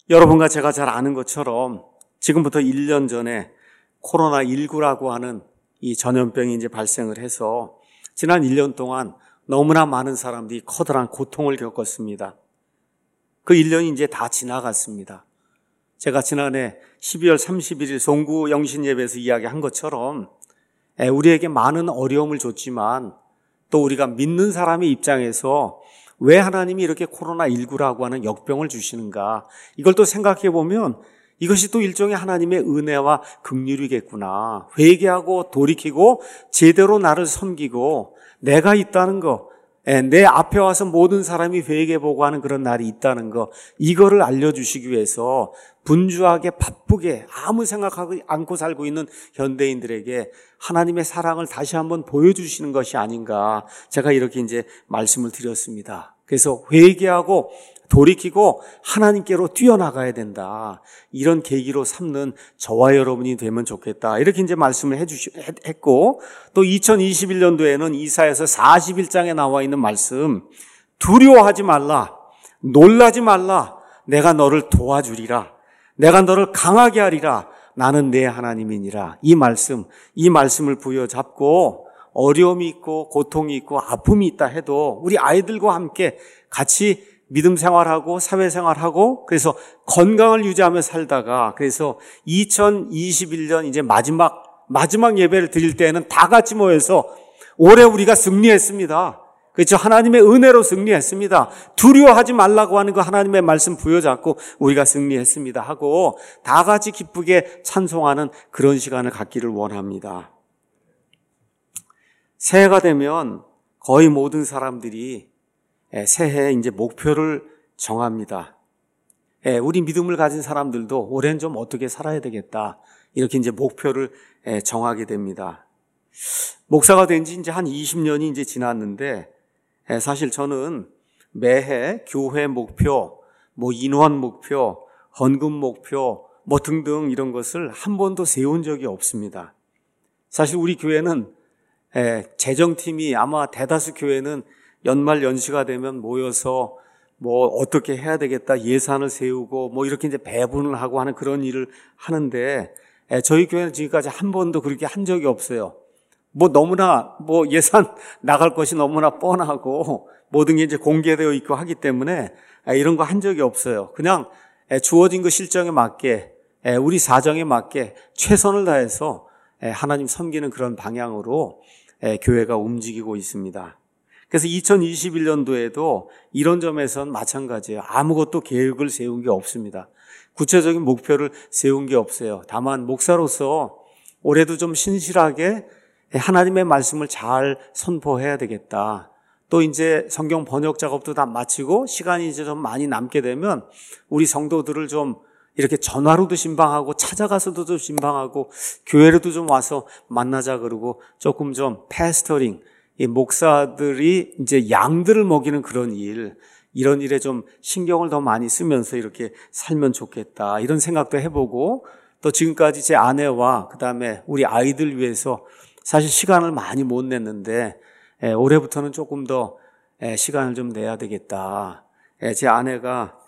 여러분과 제가 잘 아는 것처럼 지금부터 1년 전에 코로나19라고 하는 이 전염병이 이제 발생을 해서 지난 1년 동안 너무나 많은 사람들이 커다란 고통을 겪었습니다. 그 1년이 이제 다 지나갔습니다. 제가 지난해 12월 31일 송구 영신예배에서 이야기한 것처럼 우리에게 많은 어려움을 줬지만 또 우리가 믿는 사람의 입장에서 왜 하나님이 이렇게 코로나19라고 하는 역병을 주시는가, 이걸 또 생각해 보면 이것이 또 일종의 하나님의 은혜와 긍휼이겠구나. 회개하고 돌이키고 제대로 나를 섬기고 내가 있다는 거, 내 앞에 와서 모든 사람이 회개보고 하는 그런 날이 있다는 거, 이거를 알려주시기 위해서 분주하게 바쁘게 아무 생각하지 않고 살고 있는 현대인들에게 하나님의 사랑을 다시 한번 보여주시는 것이 아닌가, 제가 이렇게 이제 말씀을 드렸습니다. 그래서 회개하고 돌이키고 하나님께로 뛰어나가야 된다, 이런 계기로 삼는 저와 여러분이 되면 좋겠다, 이렇게 이제 말씀을 했고, 또 2021년도에는 이사야서 41장에 나와 있는 말씀, 두려워하지 말라, 놀라지 말라, 내가 너를 도와주리라, 내가 너를 강하게 하리라, 나는 내 하나님이니라. 이 말씀을 부여잡고 어려움이 있고 고통이 있고 아픔이 있다 해도 우리 아이들과 함께 같이 믿음 생활하고 사회생활하고, 그래서 건강을 유지하며 살다가, 그래서 2021년 이제 마지막 예배를 드릴 때에는 다 같이 모여서 올해 우리가 승리했습니다. 그렇죠? 하나님의 은혜로 승리했습니다. 두려워하지 말라고 하는 거 하나님의 말씀 부여잡고 우리가 승리했습니다 하고 다 같이 기쁘게 찬송하는 그런 시간을 갖기를 원합니다. 새해가 되면 거의 모든 사람들이 새해에 이제 목표를 정합니다. 우리 믿음을 가진 사람들도 올해는 좀 어떻게 살아야 되겠다, 이렇게 이제 목표를 정하게 됩니다. 목사가 된 지 이제 한 20년이 이제 지났는데, 사실 저는 매해 교회 목표, 인원 목표, 헌금 목표, 등등 이런 것을 한 번도 세운 적이 없습니다. 사실 우리 교회는 재정팀이, 아마 대다수 교회는 연말 연시가 되면 모여서 어떻게 해야 되겠다 예산을 세우고 이렇게 이제 배분을 하고 하는 그런 일을 하는데, 저희 교회는 지금까지 한 번도 그렇게 한 적이 없어요. 너무나 예산 나갈 것이 너무나 뻔하고 모든 게 이제 공개되어 있고 하기 때문에 이런 거 한 적이 없어요. 그냥 주어진 그 실정에 맞게, 우리 사정에 맞게 최선을 다해서 하나님 섬기는 그런 방향으로 교회가 움직이고 있습니다. 그래서 2021년도에도 이런 점에서는 마찬가지예요. 아무것도 계획을 세운 게 없습니다. 구체적인 목표를 세운 게 없어요. 다만 목사로서 올해도 좀 신실하게 하나님의 말씀을 잘 선포해야 되겠다. 또 이제 성경 번역 작업도 다 마치고 시간이 이제 좀 많이 남게 되면 우리 성도들을 좀 이렇게 전화로도 신방하고 찾아가서도 좀 신방하고 교회로도 좀 와서 만나자 그러고 조금 좀 패스터링, 이 목사들이 이제 양들을 먹이는 그런 이런 일에 좀 신경을 더 많이 쓰면서 이렇게 살면 좋겠다, 이런 생각도 해보고, 또 지금까지 제 아내와 그다음에 우리 아이들 위해서 사실 시간을 많이 못 냈는데 올해부터는 조금 더 시간을 좀 내야 되겠다. 제 아내가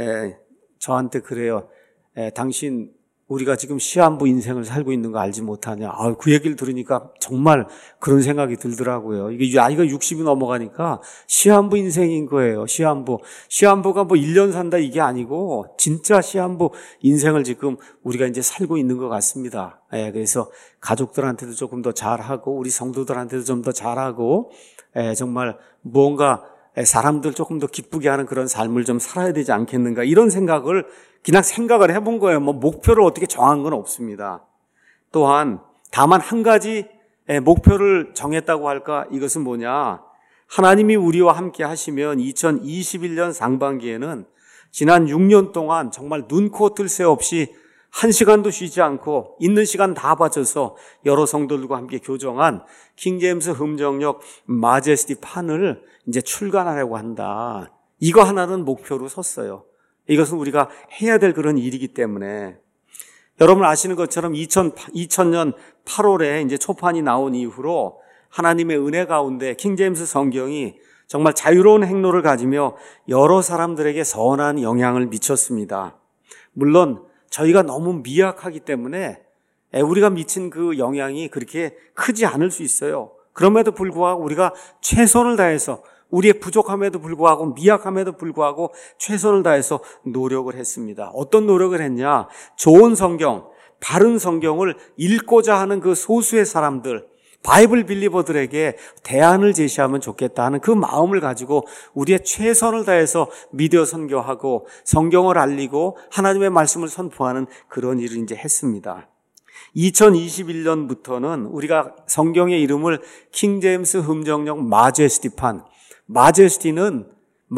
저한테 그래요. 당신 우리가 지금 시한부 인생을 살고 있는 거 알지 못하냐. 그 얘기를 들으니까 정말 그런 생각이 들더라고요. 이게 아이가 60이 넘어가니까 시한부 인생인 거예요. 시한부가 1년 산다 이게 아니고 진짜 시한부 인생을 지금 우리가 이제 살고 있는 것 같습니다. 그래서 가족들한테도 조금 더 잘하고 우리 성도들한테도 좀 더 잘하고 정말 무언가 사람들 조금 더 기쁘게 하는 그런 삶을 좀 살아야 되지 않겠는가, 이런 생각을 그냥 생각을 해본 거예요. 목표를 어떻게 정한 건 없습니다. 또한 다만 한 가지 목표를 정했다고 할까, 이것은 뭐냐, 하나님이 우리와 함께 하시면 2021년 상반기에는 지난 6년 동안 정말 눈코 뜰 새 없이 한 시간도 쉬지 않고 있는 시간 다 바쳐서 여러 성도들과 함께 교정한 킹제임스 흠정역 마제스티 판을 이제 출간하려고 한다. 이거 하나는 목표로 섰어요. 이것은 우리가 해야 될 그런 일이기 때문에, 여러분 아시는 것처럼 2000년 8월에 이제 초판이 나온 이후로 하나님의 은혜 가운데 킹제임스 성경이 정말 자유로운 행로를 가지며 여러 사람들에게 선한 영향을 미쳤습니다. 물론 저희가 너무 미약하기 때문에 우리가 미친 그 영향이 그렇게 크지 않을 수 있어요. 그럼에도 불구하고 우리가 최선을 다해서 우리의 부족함에도 불구하고 미약함에도 불구하고 최선을 다해서 노력을 했습니다. 어떤 노력을 했냐? 좋은 성경, 바른 성경을 읽고자 하는 그 소수의 사람들, 바이블 빌리버들에게 대안을 제시하면 좋겠다 하는 그 마음을 가지고 우리의 최선을 다해서 미디어 선교하고 성경을 알리고 하나님의 말씀을 선포하는 그런 일을 이제 했습니다. 2021년부터는 우리가 성경의 이름을 킹제임스 흠정역 마제스티판, 마제스티는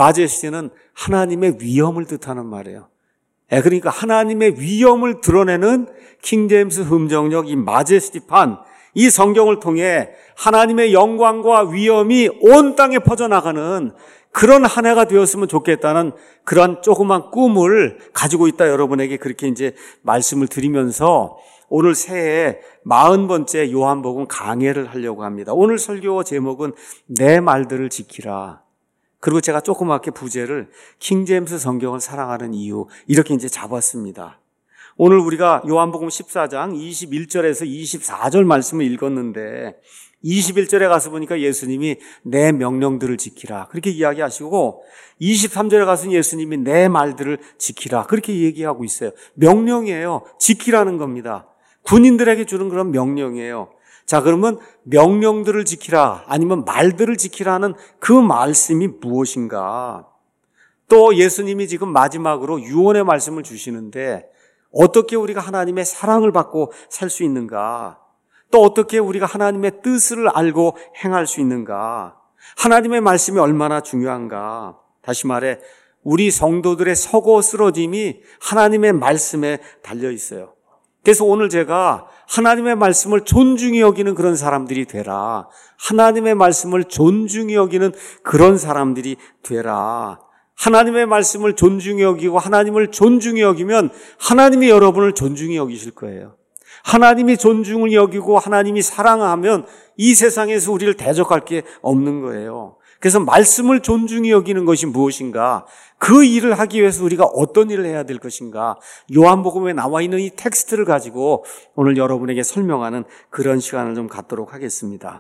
하나님의 위엄을 뜻하는 말이에요. 그러니까 하나님의 위엄을 드러내는 킹제임스 흠정역 이 마제스티판, 이 성경을 통해 하나님의 영광과 위엄이 온 땅에 퍼져나가는 그런 한 해가 되었으면 좋겠다는 그런 조그만 꿈을 가지고 있다 여러분에게 그렇게 이제 말씀을 드리면서 오늘 새해 40번째 요한복음 강해를 하려고 합니다. 오늘 설교 제목은 내 말들을 지키라. 그리고 제가 조그맣게 부제를 킹제임스 성경을 사랑하는 이유 이렇게 이제 잡았습니다. 오늘 우리가 요한복음 14장 21절에서 24절 말씀을 읽었는데 21절에 가서 보니까 예수님이 내 명령들을 지키라 그렇게 이야기하시고 23절에 가서는 예수님이 내 말들을 지키라 그렇게 얘기하고 있어요. 명령이에요. 지키라는 겁니다. 군인들에게 주는 그런 명령이에요. 자, 그러면 명령들을 지키라 아니면 말들을 지키라는 그 말씀이 무엇인가? 또 예수님이 지금 마지막으로 유언의 말씀을 주시는데 어떻게 우리가 하나님의 사랑을 받고 살 수 있는가? 또 어떻게 우리가 하나님의 뜻을 알고 행할 수 있는가? 하나님의 말씀이 얼마나 중요한가? 다시 말해 우리 성도들의 서고 쓰러짐이 하나님의 말씀에 달려 있어요. 그래서 오늘 제가 하나님의 말씀을 존중히 여기는 그런 사람들이 되라. 하나님의 말씀을 존중히 여기는 그런 사람들이 되라. 하나님의 말씀을 존중히 여기고 하나님을 존중히 여기면 하나님이 여러분을 존중히 여기실 거예요. 하나님이 존중을 여기고 하나님이 사랑하면 이 세상에서 우리를 대적할 게 없는 거예요. 그래서 말씀을 존중히 여기는 것이 무엇인가? 그 일을 하기 위해서 우리가 어떤 일을 해야 될 것인가? 요한복음에 나와 있는 이 텍스트를 가지고 오늘 여러분에게 설명하는 그런 시간을 좀 갖도록 하겠습니다.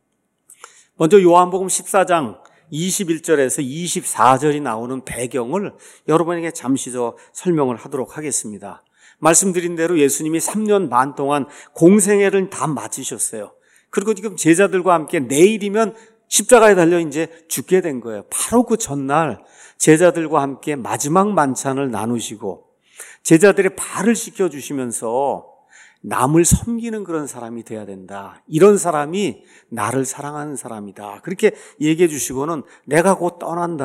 먼저 요한복음 14장 21절에서 24절이 나오는 배경을 여러분에게 잠시 더 설명을 하도록 하겠습니다. 말씀드린 대로 예수님이 3년 반 동안 공생애를 다 마치셨어요. 그리고 지금 제자들과 함께 내일이면 십자가에 달려 이제 죽게 된 거예요. 바로 그 전날 제자들과 함께 마지막 만찬을 나누시고 제자들의 발을 씻겨주시면서 남을 섬기는 그런 사람이 돼야 된다. 이런 사람이 나를 사랑하는 사람이다. 그렇게 얘기해 주시고는 내가 곧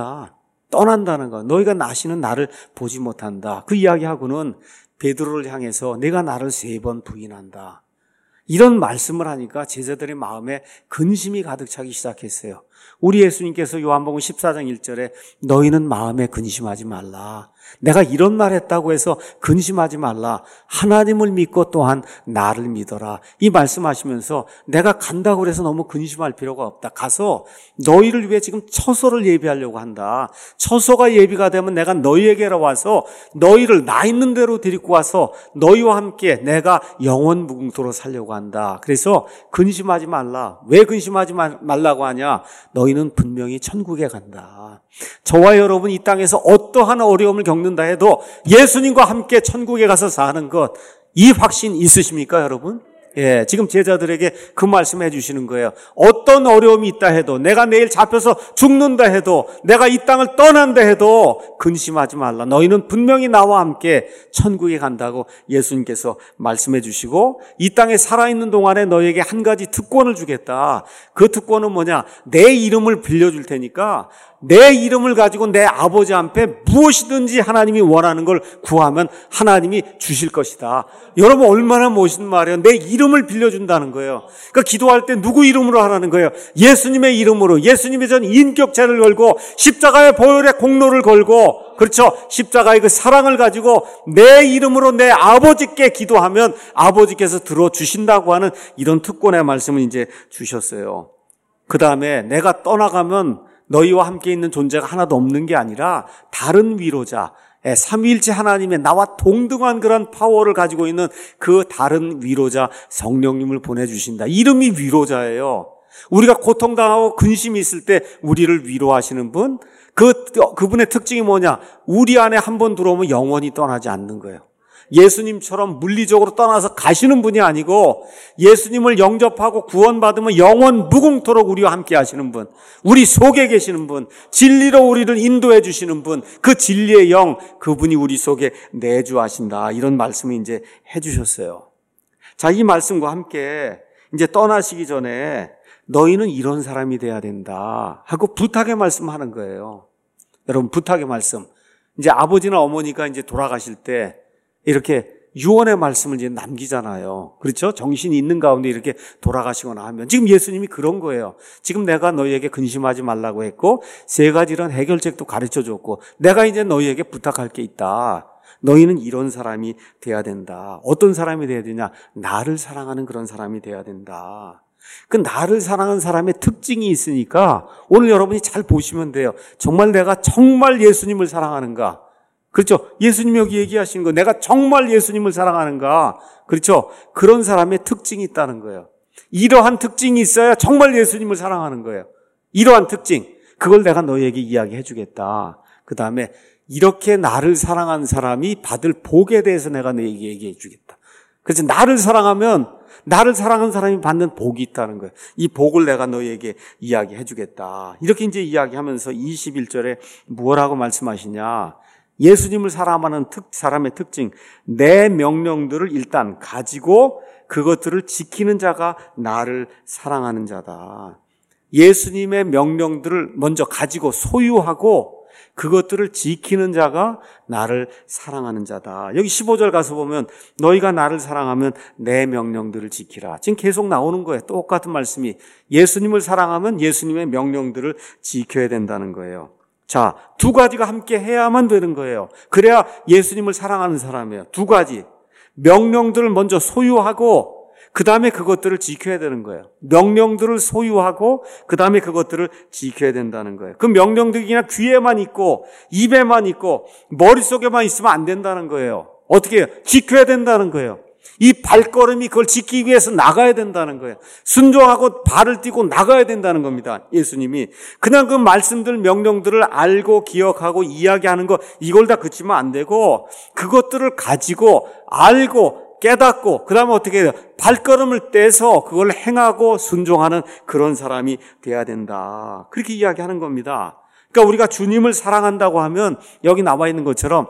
떠난다는 거. 너희가 나시는 나를 보지 못한다. 그 이야기하고는 베드로를 향해서 내가 나를 3번 부인한다. 이런 말씀을 하니까 제자들의 마음에 근심이 가득 차기 시작했어요. 우리 예수님께서 요한복음 14장 1절에 너희는 마음에 근심하지 말라. 내가 이런 말 했다고 해서 근심하지 말라. 하나님을 믿고 또한 나를 믿어라. 이 말씀하시면서 내가 간다고 해서 너무 근심할 필요가 없다. 가서 너희를 위해 지금 처소를 예비하려고 한다. 처소가 예비가 되면 내가 너희에게로 와서 너희를 나 있는 대로 데리고 와서 너희와 함께 내가 영원 무궁토로 살려고 한다. 그래서 근심하지 말라. 왜 근심하지 말라고 하냐? 너희는 분명히 천국에 간다. 저와 여러분 이 땅에서 어떠한 어려움을 겪는다 해도 예수님과 함께 천국에 가서 사는 것, 이 확신 있으십니까, 여러분? 예, 지금 제자들에게 그 말씀해 주시는 거예요. 어떤 어려움이 있다 해도, 내가 내일 잡혀서 죽는다 해도, 내가 이 땅을 떠난다 해도 근심하지 말라. 너희는 분명히 나와 함께 천국에 간다고 예수님께서 말씀해 주시고, 이 땅에 살아있는 동안에 너희에게 한 가지 특권을 주겠다. 그 특권은 뭐냐? 내 이름을 빌려줄 테니까 내 이름을 가지고 내 아버지 앞에 무엇이든지 하나님이 원하는 걸 구하면 하나님이 주실 것이다. 여러분 얼마나 멋있는 말이에요. 내 이름을 빌려준다는 거예요. 그러니까 기도할 때 누구 이름으로 하라는 거예요? 예수님의 이름으로. 예수님의 전 인격체를 걸고 십자가의 보혈의 공로를 걸고, 그렇죠? 십자가의 그 사랑을 가지고 내 이름으로 내 아버지께 기도하면 아버지께서 들어주신다고 하는 이런 특권의 말씀을 이제 주셨어요. 그 다음에 내가 떠나가면 너희와 함께 있는 존재가 하나도 없는 게 아니라 다른 위로자, 삼위일체 하나님의 나와 동등한 그런 파워를 가지고 있는 그 다른 위로자 성령님을 보내주신다. 이름이 위로자예요. 우리가 고통당하고 근심이 있을 때 우리를 위로하시는 분, 그분의 특징이 뭐냐? 우리 안에 한 번 들어오면 영원히 떠나지 않는 거예요. 예수님처럼 물리적으로 떠나서 가시는 분이 아니고 예수님을 영접하고 구원받으면 영원 무궁토록 우리와 함께 하시는 분, 우리 속에 계시는 분, 진리로 우리를 인도해 주시는 분, 그 진리의 영, 그분이 우리 속에 내주하신다. 이런 말씀을 이제 해 주셨어요. 자, 이 말씀과 함께 이제 떠나시기 전에 너희는 이런 사람이 돼야 된다 하고 부탁의 말씀하는 거예요. 여러분, 부탁의 말씀. 이제 아버지나 어머니가 이제 돌아가실 때 이렇게 유언의 말씀을 이제 남기잖아요. 그렇죠? 정신이 있는 가운데 이렇게 돌아가시거나 하면. 지금 예수님이 그런 거예요. 지금 내가 너희에게 근심하지 말라고 했고 3가지 이런 해결책도 가르쳐 줬고 내가 이제 너희에게 부탁할 게 있다. 너희는 이런 사람이 돼야 된다. 어떤 사람이 돼야 되냐? 나를 사랑하는 그런 사람이 돼야 된다. 그 나를 사랑하는 사람의 특징이 있으니까 오늘 여러분이 잘 보시면 돼요. 정말 내가 정말 예수님을 사랑하는가? 그렇죠? 예수님이 여기 얘기하시는 거, 내가 정말 예수님을 사랑하는가? 그렇죠? 그런 사람의 특징이 있다는 거예요. 이러한 특징이 있어야 정말 예수님을 사랑하는 거예요. 이러한 특징, 그걸 내가 너희에게 이야기해 주겠다. 그 다음에 이렇게 나를 사랑한 사람이 받을 복에 대해서 내가 너희에게 얘기해 주겠다. 그래서 나를 사랑하면 나를 사랑하는 사람이 받는 복이 있다는 거예요. 이 복을 내가 너희에게 이야기해 주겠다. 이렇게 이제 이야기하면서 21절에 뭐라고 말씀하시냐? 예수님을 사랑하는 사람의 특징, 내 명령들을 일단 가지고 그것들을 지키는 자가 나를 사랑하는 자다. 예수님의 명령들을 먼저 가지고 소유하고 그것들을 지키는 자가 나를 사랑하는 자다. 여기 15절 가서 보면 너희가 나를 사랑하면 내 명령들을 지키라. 지금 계속 나오는 거예요. 똑같은 말씀이. 예수님을 사랑하면 예수님의 명령들을 지켜야 된다는 거예요. 자, 2가지가 함께 해야만 되는 거예요. 그래야 예수님을 사랑하는 사람이에요. 2가지. 명령들을 먼저 소유하고 그 다음에 그것들을 지켜야 되는 거예요. 명령들을 소유하고 그 다음에 그것들을 지켜야 된다는 거예요. 그 명령들이 그냥 귀에만 있고 입에만 있고 머릿속에만 있으면 안 된다는 거예요. 어떻게 해요? 지켜야 된다는 거예요. 이 발걸음이 그걸 지키기 위해서 나가야 된다는 거예요. 순종하고 발을 띄고 나가야 된다는 겁니다. 예수님이. 그냥 그 말씀들, 명령들을 알고 기억하고 이야기하는 거 이걸 다 그치면 안 되고 그것들을 가지고 알고 깨닫고 그 다음에 어떻게 해요? 발걸음을 떼서 그걸 행하고 순종하는 그런 사람이 돼야 된다. 그렇게 이야기하는 겁니다. 그러니까 우리가 주님을 사랑한다고 하면 여기 나와 있는 것처럼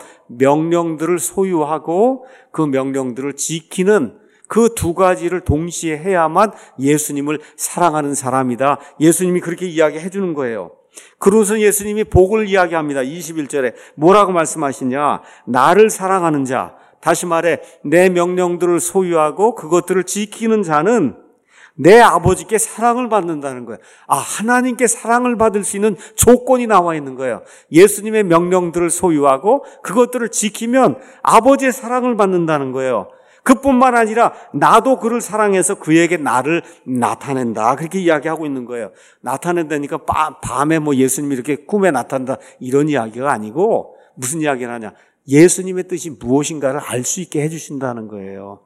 명령들을 소유하고 그 명령들을 지키는 그 2가지를 동시에 해야만 예수님을 사랑하는 사람이다. 예수님이 그렇게 이야기해 주는 거예요. 그러고서 예수님이 복을 이야기합니다. 21절에 뭐라고 말씀하시냐? 나를 사랑하는 자, 다시 말해 내 명령들을 소유하고 그것들을 지키는 자는 내 아버지께 사랑을 받는다는 거예요. 하나님께 사랑을 받을 수 있는 조건이 나와 있는 거예요. 예수님의 명령들을 소유하고 그것들을 지키면 아버지의 사랑을 받는다는 거예요. 그뿐만 아니라 나도 그를 사랑해서 그에게 나를 나타낸다. 그렇게 이야기하고 있는 거예요. 나타낸다니까 밤에 예수님이 이렇게 꿈에 나타난다 이런 이야기가 아니고 무슨 이야기를 하냐? 예수님의 뜻이 무엇인가를 알 수 있게 해주신다는 거예요.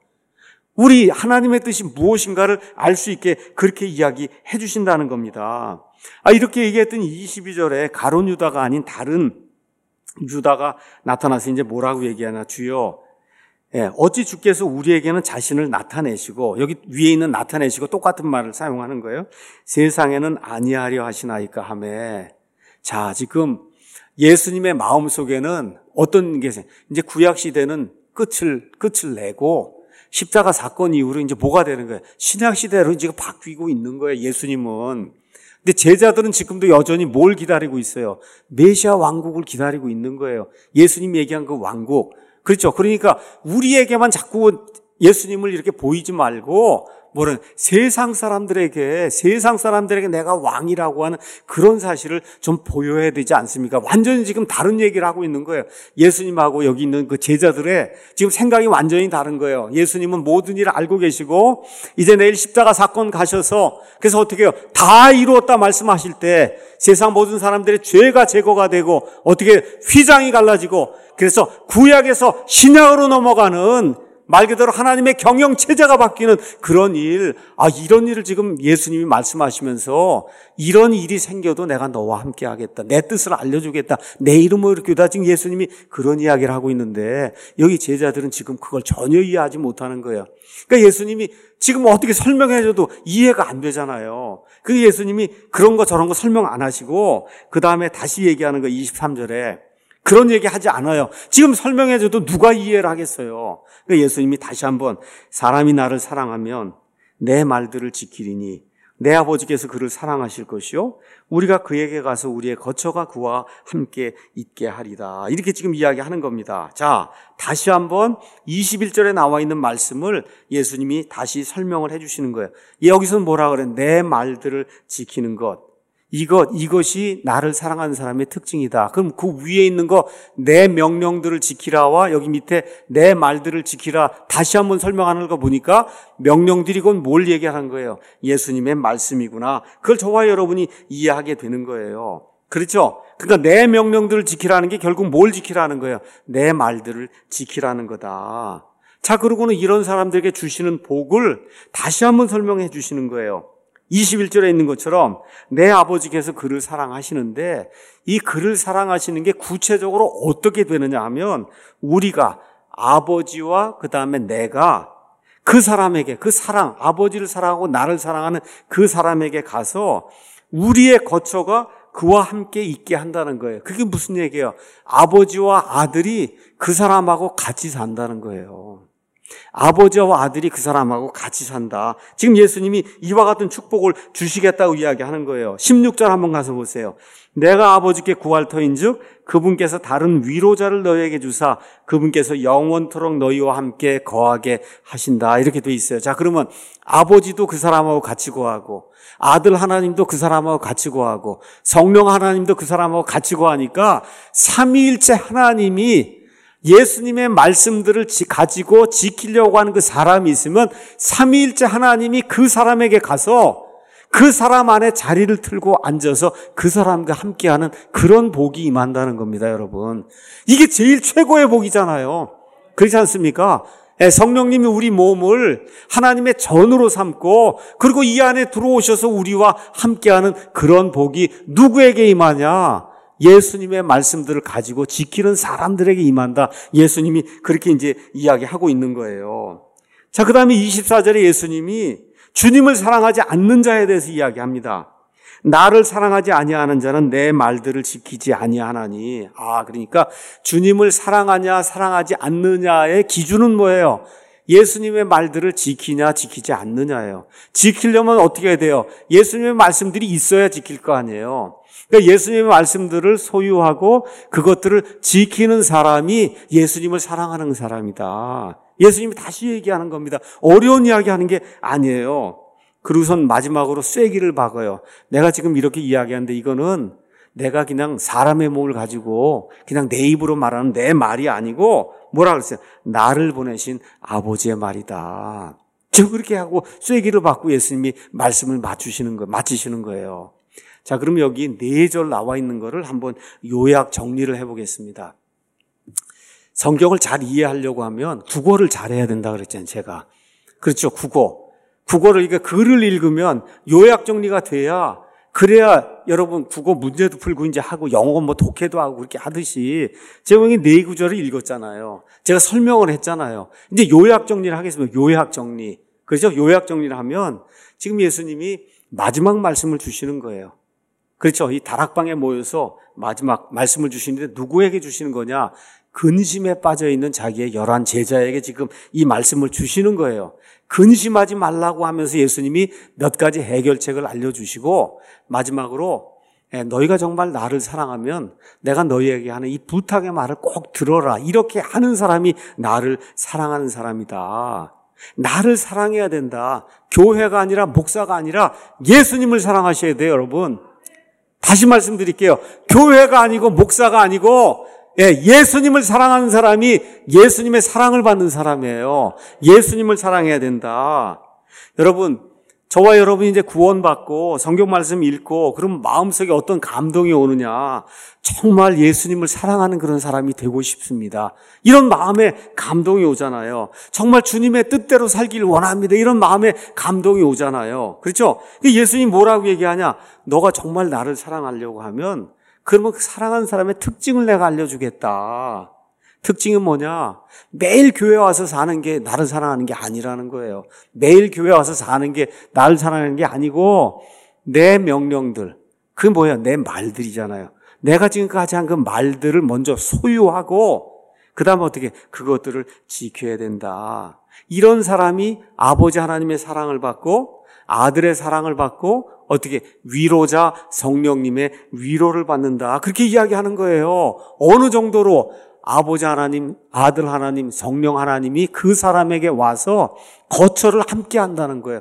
우리 하나님의 뜻이 무엇인가를 알 수 있게 그렇게 이야기해 주신다는 겁니다. 이렇게 얘기했더니 22절에 가룟 유다가 아닌 다른 유다가 나타나서 이제 뭐라고 얘기하나? 주여, 어찌 주께서 우리에게는 자신을 나타내시고, 여기 위에 있는 나타내시고 똑같은 말을 사용하는 거예요. 세상에는 아니하려 하시나이까 하매. 자, 지금 예수님의 마음속에는 어떤 게 있어요? 이제 구약 시대는 끝을 내고 십자가 사건 이후로 이제 뭐가 되는 거예요? 신약 시대로 이제 바뀌고 있는 거예요, 예수님은. 근데 제자들은 지금도 여전히 뭘 기다리고 있어요? 메시아 왕국을 기다리고 있는 거예요. 예수님이 얘기한 그 왕국. 그렇죠. 그러니까 우리에게만 자꾸 예수님을 이렇게 보이지 말고 뭐는 세상 사람들에게 내가 왕이라고 하는 그런 사실을 좀 보여야 되지 않습니까? 완전히 지금 다른 얘기를 하고 있는 거예요. 예수님하고 여기 있는 그 제자들의 지금 생각이 완전히 다른 거예요. 예수님은 모든 일을 알고 계시고 이제 내일 십자가 사건 가셔서 그래서 어떻게 해요? 다 이루었다 말씀하실 때 세상 모든 사람들의 죄가 제거가 되고 어떻게 휘장이 갈라지고 그래서 구약에서 신약으로 넘어가는 말 그대로 하나님의 경영 체제가 바뀌는 그런 일, 이런 일을 지금 예수님이 말씀하시면서 이런 일이 생겨도 내가 너와 함께 하겠다. 내 뜻을 알려주겠다. 내 이름으로 이렇게 다 지금 예수님이 그런 이야기를 하고 있는데 여기 제자들은 지금 그걸 전혀 이해하지 못하는 거예요. 그러니까 예수님이 지금 어떻게 설명해줘도 이해가 안 되잖아요. 그 예수님이 그런 거 저런 거 설명 안 하시고 그 다음에 다시 얘기하는 거 23절에 그런 얘기 하지 않아요. 지금 설명해줘도 누가 이해를 하겠어요. 그러니까 예수님이 다시 한번 사람이 나를 사랑하면 내 말들을 지키리니 내 아버지께서 그를 사랑하실 것이요 우리가 그에게 가서 우리의 거처가 그와 함께 있게 하리다. 이렇게 지금 이야기하는 겁니다. 자, 다시 한번 21절에 나와 있는 말씀을 예수님이 다시 설명을 해주시는 거예요. 여기서는 뭐라 그래? 내 말들을 지키는 것. 이것이 나를 사랑하는 사람의 특징이다. 그럼 그 위에 있는 거 내 명령들을 지키라와 여기 밑에 내 말들을 지키라 다시 한번 설명하는 거 보니까 명령들이 곧 뭘 얘기하는 거예요? 예수님의 말씀이구나. 그걸 저와 여러분이 이해하게 되는 거예요. 그렇죠? 그러니까 내 명령들을 지키라는 게 결국 뭘 지키라는 거예요? 내 말들을 지키라는 거다. 자, 그러고는 이런 사람들에게 주시는 복을 다시 한번 설명해 주시는 거예요. 21절에 있는 것처럼 내 아버지께서 그를 사랑하시는데 이 그를 사랑하시는 게 구체적으로 어떻게 되느냐 하면 우리가 아버지와 그 다음에 내가 그 사람에게 그 사랑, 아버지를 사랑하고 나를 사랑하는 그 사람에게 가서 우리의 거처가 그와 함께 있게 한다는 거예요. 그게 무슨 얘기예요? 아버지와 아들이 그 사람하고 같이 산다는 거예요. 아버지와 아들이 그 사람하고 같이 산다. 지금 예수님이 이와 같은 축복을 주시겠다고 이야기하는 거예요. 16절 한번 가서 보세요. 내가 아버지께 구할 터인즉 그분께서 다른 위로자를 너희에게 주사 그분께서 영원토록 너희와 함께 거하게 하신다. 이렇게 돼 있어요. 자, 그러면 아버지도 그 사람하고 같이 거하고 아들 하나님도 그 사람하고 같이 거하고 성령 하나님도 그 사람하고 같이 거하니까 삼위일체 하나님이 예수님의 말씀들을 가지고 지키려고 하는 그 사람이 있으면 삼위일체 하나님이 그 사람에게 가서 그 사람 안에 자리를 틀고 앉아서 그 사람과 함께하는 그런 복이 임한다는 겁니다, 여러분. 이게 제일 최고의 복이잖아요. 그렇지 않습니까? 성령님이 우리 몸을 하나님의 전으로 삼고 그리고 이 안에 들어오셔서 우리와 함께하는 그런 복이 누구에게 임하냐? 예수님의 말씀들을 가지고 지키는 사람들에게 임한다. 예수님이 그렇게 이제 이야기하고 있는 거예요. 자, 그 다음에 24절에 예수님이 주님을 사랑하지 않는 자에 대해서 이야기합니다. 나를 사랑하지 아니하는 자는 내 말들을 지키지 아니하나니. 그러니까 주님을 사랑하냐 사랑하지 않느냐의 기준은 뭐예요? 예수님의 말들을 지키냐 지키지 않느냐예요. 지키려면 어떻게 해야 돼요? 예수님의 말씀들이 있어야 지킬 거 아니에요. 그러니까 예수님의 말씀들을 소유하고 그것들을 지키는 사람이 예수님을 사랑하는 사람이다. 예수님이 다시 얘기하는 겁니다. 어려운 이야기하는 게 아니에요. 그리고선 마지막으로 쐐기를 박아요. 내가 지금 이렇게 이야기하는데 이거는 내가 그냥 사람의 몸을 가지고 그냥 내 입으로 말하는 내 말이 아니고 뭐라 그랬어요? 나를 보내신 아버지의 말이다. 지금 그렇게 하고 쐐기를 박고 예수님이 말씀을 마치시는 거예요. 자, 그럼 여기 4절 나와 있는 거를 한번 요약 정리를 해보겠습니다. 성경을 잘 이해하려고 하면 국어를 잘해야 된다 그랬잖아요, 제가. 그렇죠, 국어를 그러니까 글을 읽으면 요약 정리가 돼야 그래야 여러분 국어 문제도 풀고 이제 하고 영어 뭐 독해도 하고 그렇게 하듯이 제가 여기 4구절을 읽었잖아요. 제가 설명을 했잖아요. 이제 요약 정리를 하겠습니다. 요약 정리. 그렇죠? 요약 정리를 하면 지금 예수님이 마지막 말씀을 주시는 거예요. 그렇죠? 이 다락방에 모여서 마지막 말씀을 주시는데 누구에게 주시는 거냐? 근심에 빠져있는 자기의 11 제자에게 지금 이 말씀을 주시는 거예요. 근심하지 말라고 하면서 예수님이 몇 가지 해결책을 알려주시고 마지막으로 너희가 정말 나를 사랑하면 내가 너희에게 하는 이 부탁의 말을 꼭 들어라. 이렇게 하는 사람이 나를 사랑하는 사람이다. 나를 사랑해야 된다. 교회가 아니라 목사가 아니라 예수님을 사랑하셔야 돼요, 여러분. 다시 말씀드릴게요. 교회가 아니고 목사가 아니고 예수님을 사랑하는 사람이 예수님의 사랑을 받는 사람이에요. 예수님을 사랑해야 된다. 여러분, 저와 여러분이 이제 구원받고 성경 말씀 읽고 그럼 마음속에 어떤 감동이 오느냐. 정말 예수님을 사랑하는 그런 사람이 되고 싶습니다. 이런 마음에 감동이 오잖아요. 정말 주님의 뜻대로 살기를 원합니다. 이런 마음에 감동이 오잖아요. 그렇죠? 예수님 뭐라고 얘기하냐? 너가 정말 나를 사랑하려고 하면 그러면 그 사랑하는 사람의 특징을 내가 알려주겠다. 특징은 뭐냐? 매일 교회 와서 사는 게 나를 사랑하는 게 아니라는 거예요. 매일 교회 와서 사는 게 나를 사랑하는 게 아니고 내 명령들, 그게 뭐야? 내 말들이잖아요. 내가 지금까지 한 그 말들을 먼저 소유하고 그 다음에 어떻게 그것들을 지켜야 된다. 이런 사람이 아버지 하나님의 사랑을 받고 아들의 사랑을 받고 어떻게 위로자 성령님의 위로를 받는다. 그렇게 이야기하는 거예요. 어느 정도로 아버지 하나님, 아들 하나님, 성령 하나님이 그 사람에게 와서 거처를 함께 한다는 거예요.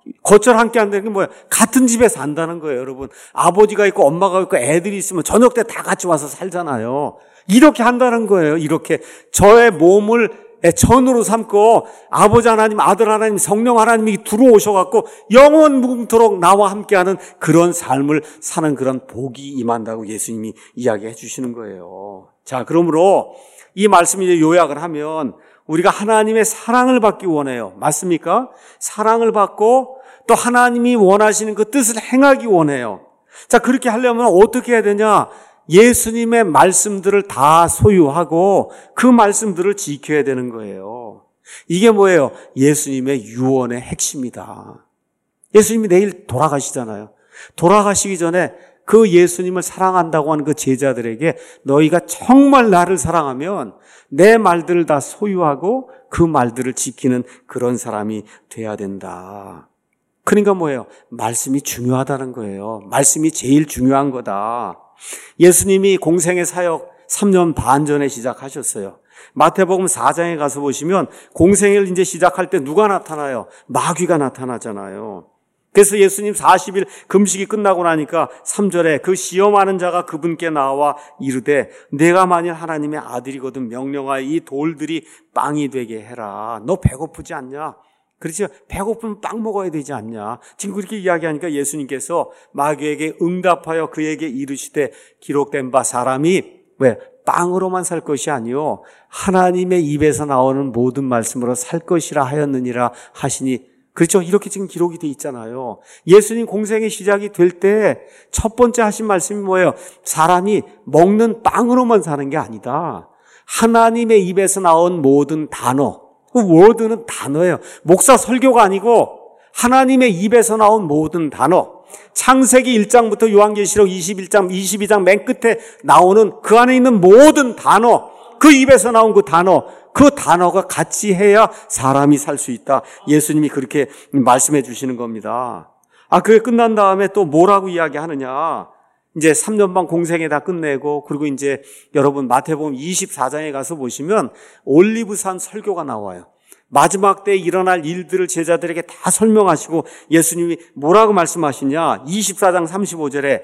거처를 함께 한다는 게 뭐예요? 같은 집에 산다는 거예요, 여러분. 아버지가 있고 엄마가 있고 애들이 있으면 저녁 때 다 같이 와서 살잖아요. 이렇게 한다는 거예요. 이렇게 저의 몸을 전으로 삼고 아버지 하나님, 아들 하나님, 성령 하나님이 들어오셔갖고 영원 무궁토록 나와 함께하는 그런 삶을 사는 그런 복이 임한다고 예수님이 이야기해 주시는 거예요. 자, 그러므로 이 말씀을 이제 요약을 하면 우리가 하나님의 사랑을 받기 원해요. 맞습니까? 사랑을 받고 또 하나님이 원하시는 그 뜻을 행하기 원해요. 자, 그렇게 하려면 어떻게 해야 되냐? 예수님의 말씀들을 다 소유하고 그 말씀들을 지켜야 되는 거예요. 이게 뭐예요? 예수님의 유언의 핵심이다. 예수님이 내일 돌아가시잖아요. 돌아가시기 전에 그 예수님을 사랑한다고 하는 그 제자들에게 너희가 정말 나를 사랑하면 내 말들을 다 소유하고 그 말들을 지키는 그런 사람이 돼야 된다. 그러니까 뭐예요? 말씀이 중요하다는 거예요. 말씀이 제일 중요한 거다. 예수님이 공생의 사역 3년 반 전에 시작하셨어요. 마태복음 4장에 가서 보시면 공생을 이제 시작할 때 누가 나타나요? 마귀가 나타나잖아요. 그래서 예수님 40일 금식이 끝나고 나니까 3절에 그 시험하는 자가 그분께 나와 이르되 내가 만일 하나님의 아들이거든 명령하여 이 돌들이 빵이 되게 해라. 너 배고프지 않냐? 그렇죠? 배고프면 빵 먹어야 되지 않냐? 지금 그렇게 이야기하니까 예수님께서 마귀에게 응답하여 그에게 이르시되 기록된 바 사람이 왜? 빵으로만 살 것이 아니요 하나님의 입에서 나오는 모든 말씀으로 살 것이라 하였느니라 하시니 그렇죠? 이렇게 지금 기록이 돼 있잖아요. 예수님 공생의 시작이 될 때 첫 번째 하신 말씀이 뭐예요? 사람이 먹는 빵으로만 사는 게 아니다. 하나님의 입에서 나온 모든 단어, 그 워드는 단어예요. 목사 설교가 아니고 하나님의 입에서 나온 모든 단어. 창세기 1장부터 요한계시록 21장, 22장 맨 끝에 나오는 그 안에 있는 모든 단어, 그 입에서 나온 그 단어, 그 단어가 같이 해야 사람이 살 수 있다. 예수님이 그렇게 말씀해 주시는 겁니다. 그게 끝난 다음에 또 뭐라고 이야기하느냐. 이제 3년 반 공생에 다 끝내고 그리고 이제 여러분 마태복음 24장에 가서 보시면 올리브산 설교가 나와요. 마지막 때에 일어날 일들을 제자들에게 다 설명하시고 예수님이 뭐라고 말씀하시냐. 24장 35절에